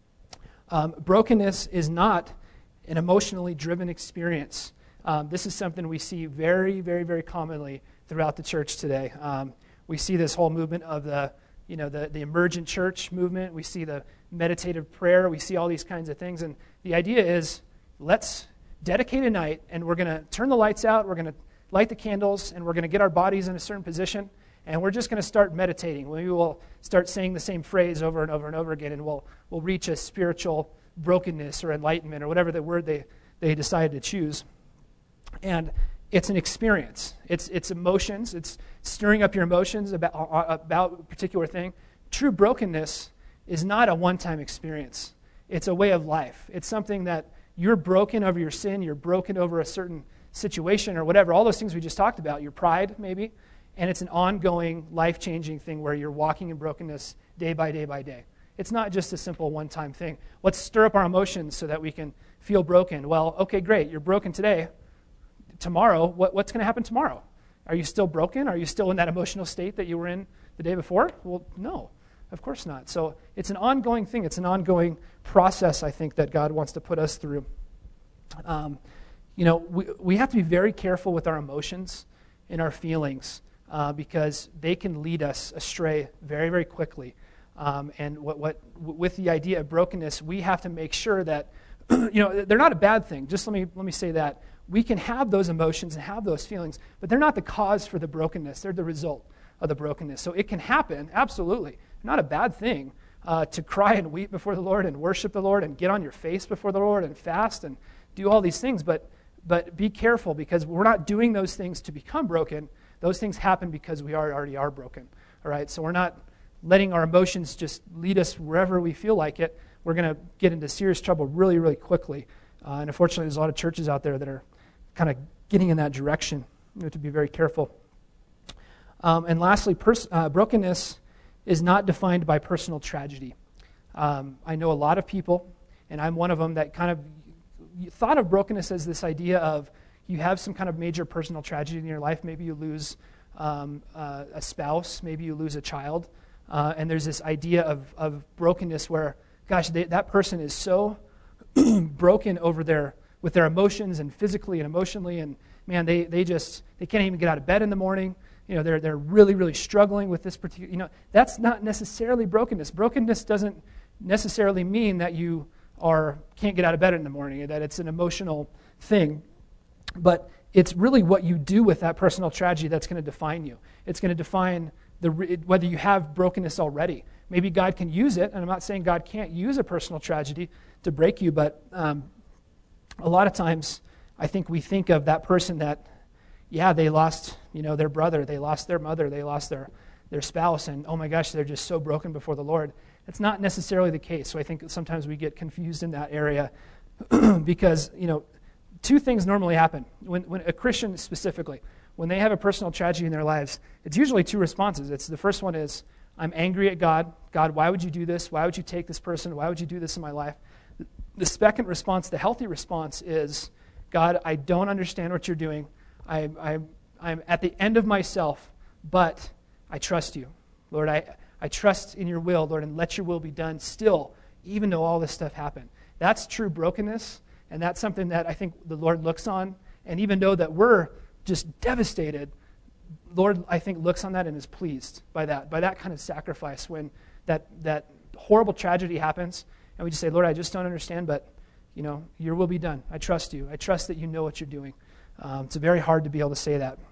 Brokenness is not an emotionally driven experience. This is something we see very, very, very commonly throughout the church today. We see this whole movement of the emergent church movement. We see the meditative prayer. We see all these kinds of things. And the idea is, let's dedicate a night, and we're going to turn the lights out, we're going to light the candles, and we're going to get our bodies in a certain position, and we're just going to start meditating. We will start saying the same phrase over and over and over again, and we'll reach a spiritual brokenness or enlightenment or whatever the word they decided to choose. And it's an experience. It's emotions. It's stirring up your emotions about a particular thing. True brokenness is not a one-time experience. It's a way of life. It's something that you're broken over your sin. You're broken over a certain situation or whatever. All those things we just talked about. Your pride, maybe. And it's an ongoing, life-changing thing where you're walking in brokenness day by day by day. It's not just a simple one-time thing. Let's stir up our emotions so that we can feel broken. Well, okay, great. You're broken today. Tomorrow, what's going to happen tomorrow? Are you still broken? Are you still in that emotional state that you were in the day before? Well, no, of course not. So it's an ongoing thing. It's an ongoing process, I think, that God wants to put us through. We have to be very careful with our emotions and our feelings because they can lead us astray very, very quickly. And with the idea of brokenness, we have to make sure that they're not a bad thing. Just let me say that. We can have those emotions and have those feelings, but they're not the cause for the brokenness. They're the result of the brokenness. So it can happen, absolutely. Not a bad thing to cry and weep before the Lord and worship the Lord and get on your face before the Lord and fast and do all these things. But be careful, because we're not doing those things to become broken. Those things happen because we already are broken. All right? So we're not letting our emotions just lead us wherever we feel like it. We're going to get into serious trouble really, really quickly. And unfortunately, there's a lot of churches out there that are kind of getting in that direction. We have to be very careful. And lastly, brokenness is not defined by personal tragedy. I know a lot of people, and I'm one of them, that kind of thought of brokenness as this idea of you have some kind of major personal tragedy in your life. Maybe you lose a spouse. Maybe you lose a child. And there's this idea of brokenness where, gosh, that person is so broken with their emotions and physically and emotionally, and man, they can't even get out of bed in the morning. They're really, really struggling with this particular. That's not necessarily brokenness. Brokenness doesn't necessarily mean that you can't get out of bed in the morning, that it's an emotional thing. But it's really what you do with that personal tragedy that's going to define you. It's going to define whether you have brokenness already. Maybe God can use it, and I'm not saying God can't use a personal tragedy to break you, but a lot of times I think we think of that person that, they lost their brother, they lost their mother, they lost their spouse, and oh my gosh, they're just so broken before the Lord. That's not necessarily the case. So I think sometimes we get confused in that area because, two things normally happen. When a Christian specifically, when they have a personal tragedy in their lives, it's usually two responses. The first one is, I'm angry at God. God, why would you do this? Why would you take this person? Why would you do this in my life? The second response, the healthy response, is, God, I don't understand what you're doing. I'm at the end of myself, but I trust you. Lord, I trust in your will, Lord, and let your will be done still, even though all this stuff happened. That's true brokenness, and that's something that I think the Lord looks on. And even though that we're just devastated, Lord, I think, looks on that and is pleased by that kind of sacrifice when that horrible tragedy happens, and we just say, Lord, I just don't understand, but your will be done. I trust you. I trust that you know what you're doing. It's very hard to be able to say that.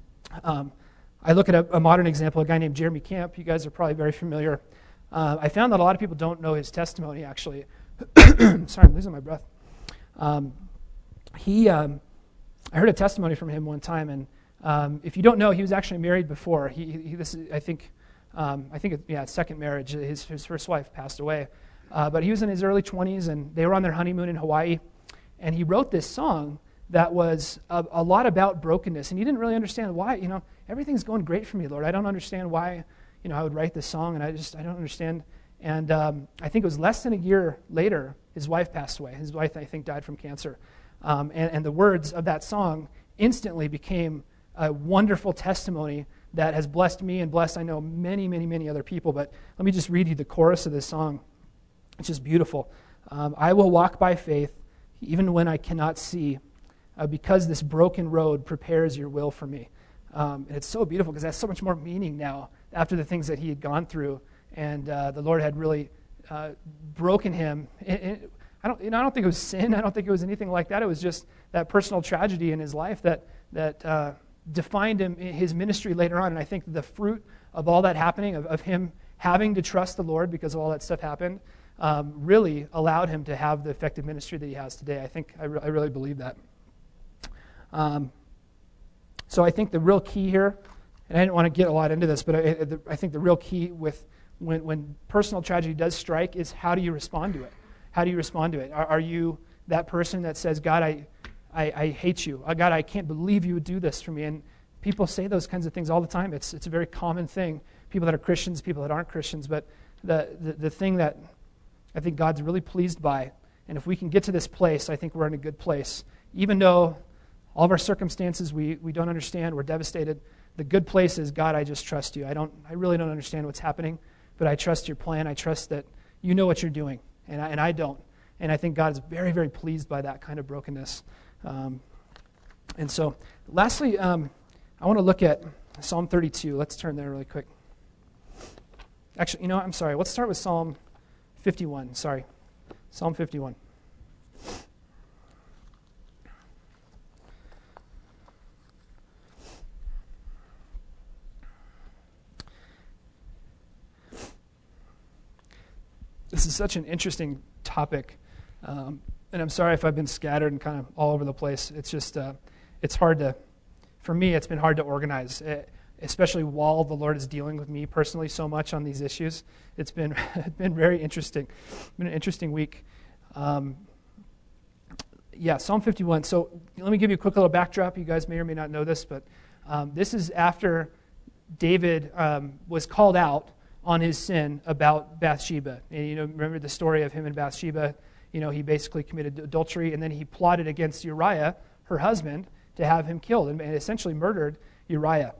I look at a modern example, a guy named Jeremy Camp. You guys are probably very familiar. I found that a lot of people don't know his testimony, actually. Sorry, I'm losing my breath. I heard a testimony from him one time, and if you don't know, he was actually married before. His second marriage. His first wife passed away. But he was in his early 20s, and they were on their honeymoon in Hawaii, and he wrote this song that was a lot about brokenness, and he didn't really understand why. Everything's going great for me, Lord. I don't understand why, I would write this song, and I don't understand. And I think it was less than a year later, his wife passed away. His wife, I think, died from cancer. And the words of that song instantly became a wonderful testimony that has blessed me and blessed, I know, many, many, many other people. But let me just read you the chorus of this song. It's just beautiful. I will walk by faith, even when I cannot see, because this broken road prepares your will for me. And it's so beautiful because it has so much more meaning now after the things that he had gone through, and the Lord had really broken him. I don't think it was sin. I don't think it was anything like that. It was just that personal tragedy in his life that defined his ministry later on. And I think the fruit of all that happening, of him having to trust the Lord because of all that stuff happened, really allowed him to have the effective ministry that he has today. I really believe that. So I think the real key here, and I didn't want to get a lot into this, but I think the real key with when personal tragedy does strike is how do you respond to it? How do you respond to it? Are you that person that says, God, I hate you. God, I can't believe you would do this for me. And people say those kinds of things all the time. It's a very common thing. People that are Christians, people that aren't Christians. But the thing that I think God's really pleased by, and if we can get to this place, I think we're in a good place. Even though all of our circumstances we don't understand, we're devastated, the good place is, God, I just trust you. I really don't understand what's happening, but I trust your plan. I trust that you know what you're doing, and I don't. And I think God is very, very pleased by that kind of brokenness. And so, lastly, I want to look at Psalm 32. Let's turn there really quick. Actually, I'm sorry. Let's start with Psalm 51. Sorry. Psalm 51. This is such an interesting topic, and I'm sorry if I've been scattered and kind of all over the place. It's just, it's hard to, for me, it's been hard to organize, especially while the Lord is dealing with me personally so much on these issues. It's been very interesting. It's been an interesting week. Psalm 51. So let me give you a quick little backdrop. You guys may or may not know this, but this is after David was called out on his sin about Bathsheba. And remember the story of him and Bathsheba. He basically committed adultery, and then he plotted against Uriah, her husband, to have him killed, and essentially murdered Uriah.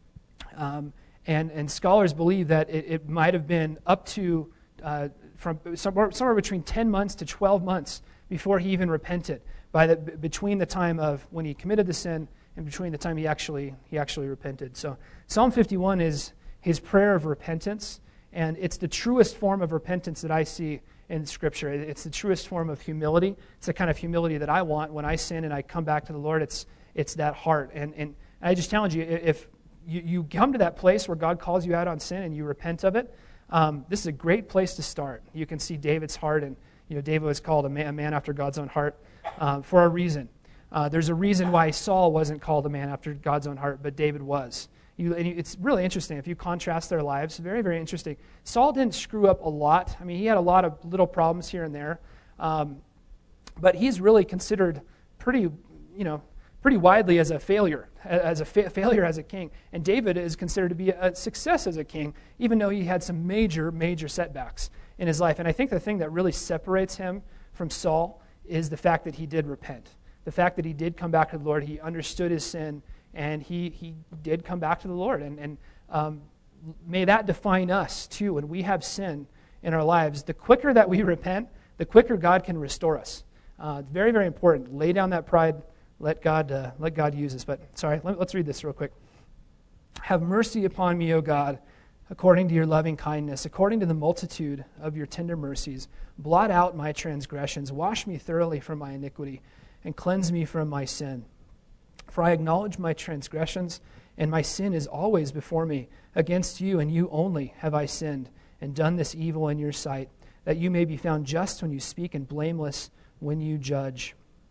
And scholars believe that it might have been up to from somewhere between 10 months to 12 months before he even repented, between the time of when he committed the sin and between the time he actually repented. So Psalm 51 is his prayer of repentance, and it's the truest form of repentance that I see in Scripture. It's the truest form of humility. It's the kind of humility that I want when I sin and I come back to the Lord. It's that heart. And I just challenge you, if you come to that place where God calls you out on sin and you repent of it, this is a great place to start. You can see David's heart, and David was called a man after God's own heart for a reason. There's a reason why Saul wasn't called a man after God's own heart, but David was. It's really interesting. If you contrast their lives, very, very interesting. Saul didn't screw up a lot. I mean, he had a lot of little problems here and there. But he's really considered pretty widely as a failure, failure as a king. And David is considered to be a success as a king, even though he had some major, major setbacks in his life. And I think the thing that really separates him from Saul is the fact that he did repent. The fact that he did come back to the Lord, he understood his sin, and he did come back to the Lord. And may that define us, too, when we have sin in our lives. The quicker that we repent, the quicker God can restore us. It's very, very important. Lay down that pride. Let God use us. But, sorry, let's read this real quick. Have mercy upon me, O God, according to your loving kindness, according to the multitude of your tender mercies. Blot out my transgressions. Wash me thoroughly from my iniquity, and cleanse me from my sin. For I acknowledge my transgressions, and my sin is always before me. Against you and you only have I sinned, and done this evil in your sight, that you may be found just when you speak and blameless when you judge.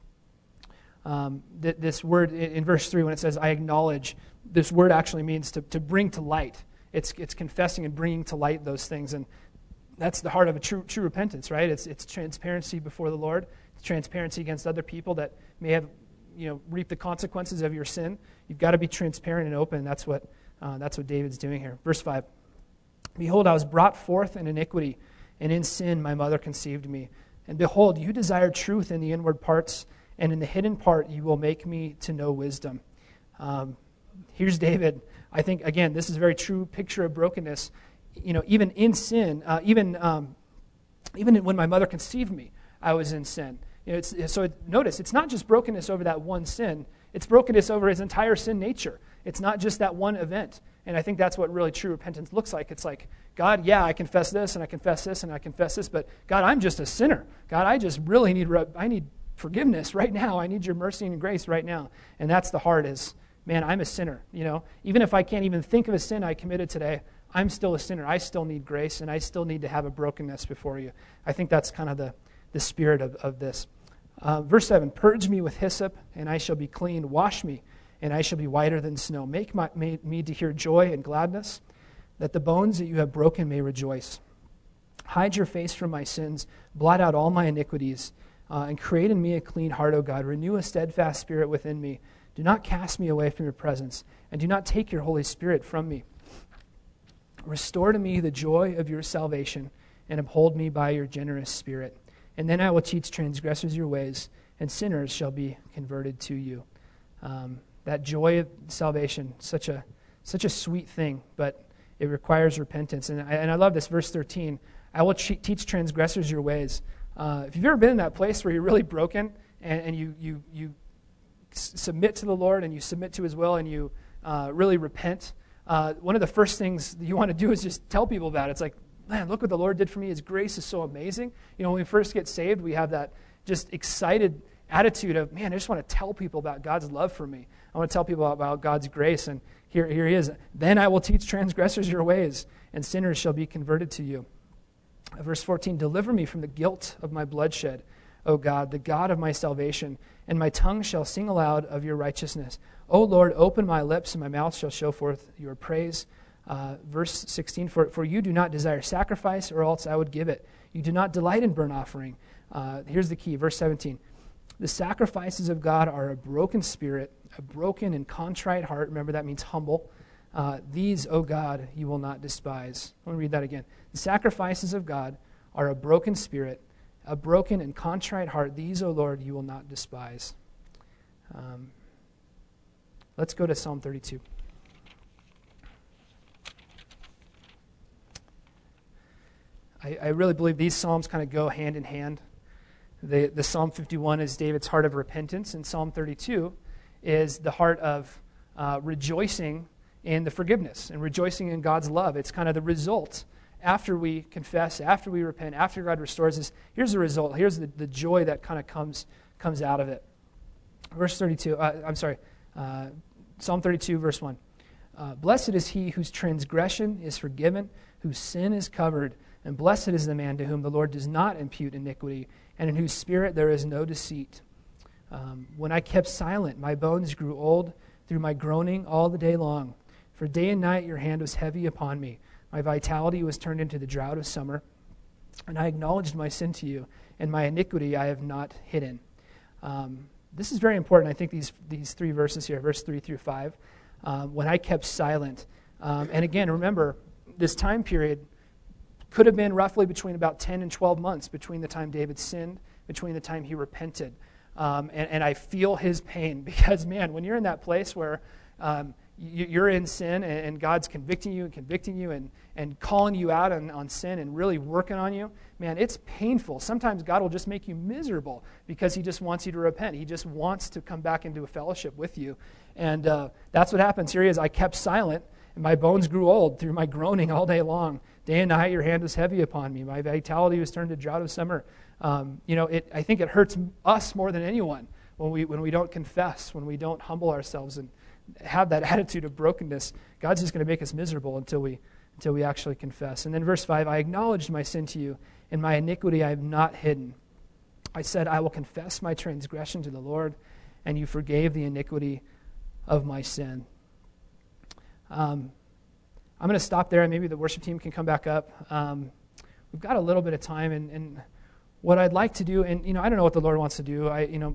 This word in verse 3, when it says, I acknowledge, this word actually means to bring to light. It's confessing and bringing to light those things, and that's the heart of a true repentance, right? It's transparency before the Lord. It's transparency against other people that may have reap the consequences of your sin. You've got to be transparent and open. That's what David's doing here. Verse 5. Behold, I was brought forth in iniquity, and in sin my mother conceived me. And behold, you desire truth in the inward parts, and in the hidden part you will make me to know wisdom. Here's David. I think, again, this is a very true picture of brokenness. Even in sin, even when my mother conceived me, I was in sin. Notice, it's not just brokenness over that one sin. It's brokenness over his entire sin nature. It's not just that one event. And I think that's what really true repentance looks like. It's like, God, yeah, I confess this, and I confess this, and I confess this, but God, I'm just a sinner. God, I just really need forgiveness right now. I need your mercy and grace right now. And that's the heart is, man, I'm a sinner. Even if I can't even think of a sin I committed today, I'm still a sinner. I still need grace, and I still need to have a brokenness before you. I think that's kind of the spirit of this. Verse 7, purge me with hyssop, and I shall be clean. Wash me, and I shall be whiter than snow. Make me to hear joy and gladness, that the bones that you have broken may rejoice. Hide your face from my sins, blot out all my iniquities, and create in me a clean heart, O God. Renew a steadfast spirit within me. Do not cast me away from your presence, and do not take your Holy Spirit from me. Restore to me the joy of your salvation, and uphold me by your generous spirit. And then I will teach transgressors your ways, and sinners shall be converted to you. That joy of salvation, such a sweet thing, but it requires repentance. And I love this, verse 13. I will teach transgressors your ways. If you've ever been in that place where you're really broken and you submit to the Lord and you submit to his will and you really repent, one of the first things that you want to do is just tell people about it. It's like, man, look what the Lord did for me. His grace is so amazing. When we first get saved, we have that just excited attitude of, man, I just want to tell people about God's love for me. I want to tell people about God's grace. And here he is. Then I will teach transgressors your ways, and sinners shall be converted to you. Verse 14, deliver me from the guilt of my bloodshed, O God, the God of my salvation, and my tongue shall sing aloud of your righteousness. O Lord, open my lips, and my mouth shall show forth your praise. Verse 16, for you do not desire sacrifice, or else I would give it. You do not delight in burnt offering. Here's the key, verse 17. The sacrifices of God are a broken spirit, a broken and contrite heart. Remember, that means humble. These, O God, you will not despise. Let me read that again. The sacrifices of God are a broken spirit, a broken and contrite heart. These, O Lord, you will not despise. Let's go to Psalm 32. I really believe these psalms kind of go hand in hand. The Psalm 51 is David's heart of repentance, and Psalm 32 is the heart of rejoicing in the forgiveness and rejoicing in God's love. It's kind of the result after we confess, after we repent, after God restores us. Here's the result. Here's the joy that kind of comes out of it. Verse 32, Psalm 32, verse 1. Blessed is he whose transgression is forgiven, whose sin is covered, and blessed is the man to whom the Lord does not impute iniquity, and in whose spirit there is no deceit. When I kept silent, my bones grew old through my groaning all the day long. For day and night your hand was heavy upon me. My vitality was turned into the drought of summer. And I acknowledged my sin to you, and my iniquity I have not hidden. This is very important, I think, these three verses here, verse 3 through 5. When I kept silent. And again, remember, this time period could have been roughly between about 10 and 12 months between the time David sinned, between the time he repented. And I feel his pain because, man, when you're in that place where you're in sin and God's convicting you and calling you out on sin and really working on you, man, it's painful. Sometimes God will just make you miserable because he just wants you to repent. He just wants to come back into a fellowship with you. And that's what happens. Here he is. I kept silent, and my bones grew old through my groaning all day long. Day and night your hand was heavy upon me. My vitality was turned to drought of summer. I think it hurts us more than anyone when we don't confess, when we don't humble ourselves and have that attitude of brokenness. God's just going to make us miserable until we actually confess. And then verse 5, I acknowledged my sin to you, and my iniquity I have not hidden. I said, I will confess my transgression to the Lord, and you forgave the iniquity of my sin. I'm going to stop there, and maybe the worship team can come back up. We've got a little bit of time, and what I'd like to do, and I don't know what the Lord wants to do.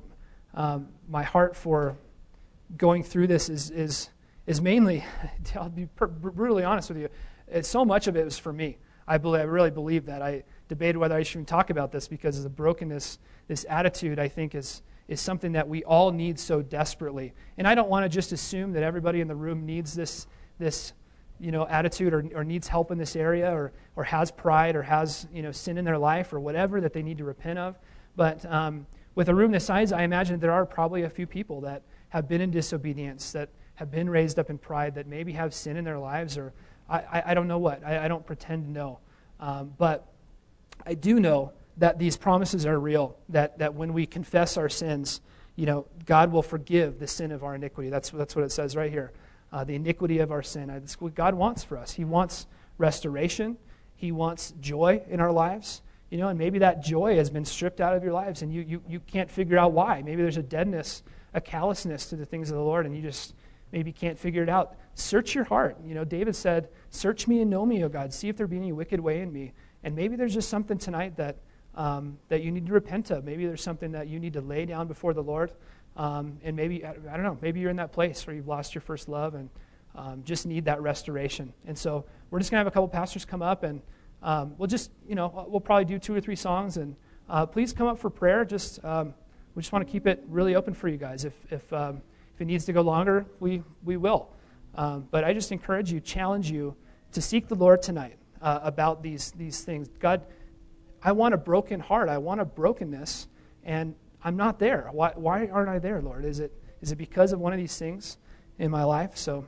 My heart for going through this is mainly, I'll be brutally honest with you, so much of it was for me. I really believe that. I debated whether I should even talk about this because of the brokenness, this attitude, I think, is something that we all need so desperately. And I don't want to just assume that everybody in the room needs this attitude or needs help in this area or has pride or has sin in their life or whatever that they need to repent of. But with a room this size, I imagine there are probably a few people that have been in disobedience, that have been raised up in pride, that maybe have sin in their lives, or I don't know what. I don't pretend to know. But I do know that these promises are real, that when we confess our sins, God will forgive the sin of our iniquity. That's what it says right here. The iniquity of our sin. That's what God wants for us. He wants restoration. He wants joy in our lives. And maybe that joy has been stripped out of your lives, and you can't figure out why. Maybe there's a deadness, a callousness to the things of the Lord, and maybe can't figure it out. Search your heart. David said, search me and know me, O God. See if there be any wicked way in me. And maybe there's just something tonight that you need to repent of. Maybe there's something that you need to lay down before the Lord. And maybe, I don't know, maybe you're in that place where you've lost your first love and just need that restoration. And so we're just going to have a couple pastors come up, and we'll just, we'll probably do 2 or 3 songs. And please come up for prayer. We just want to keep it really open for you guys. If it needs to go longer, we will. But I just encourage you, challenge you to seek the Lord tonight about these things. God, I want a broken heart. I want a brokenness, and I'm not there. Why aren't I there, Lord? Is it because of one of these things in my life? So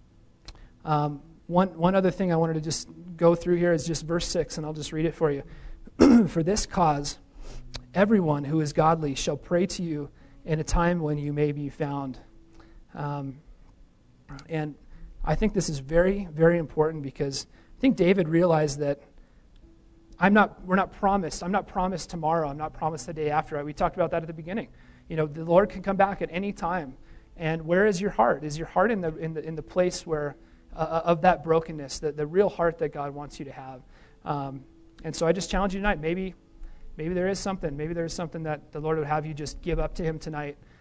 one other thing I wanted to just go through here is just verse 6, and I'll just read it for you. For this cause, everyone who is godly shall pray to you in a time when you may be found. And I think this is very, very important, because I think David realized that I'm not promised tomorrow. I'm not promised the day after. We talked about that at the beginning. The Lord can come back at any time. And where is your heart? Is your heart in the place where of that brokenness, the real heart that God wants you to have? And so I just challenge you tonight. Maybe there is something. Maybe there is something that the Lord would have you just give up to Him tonight.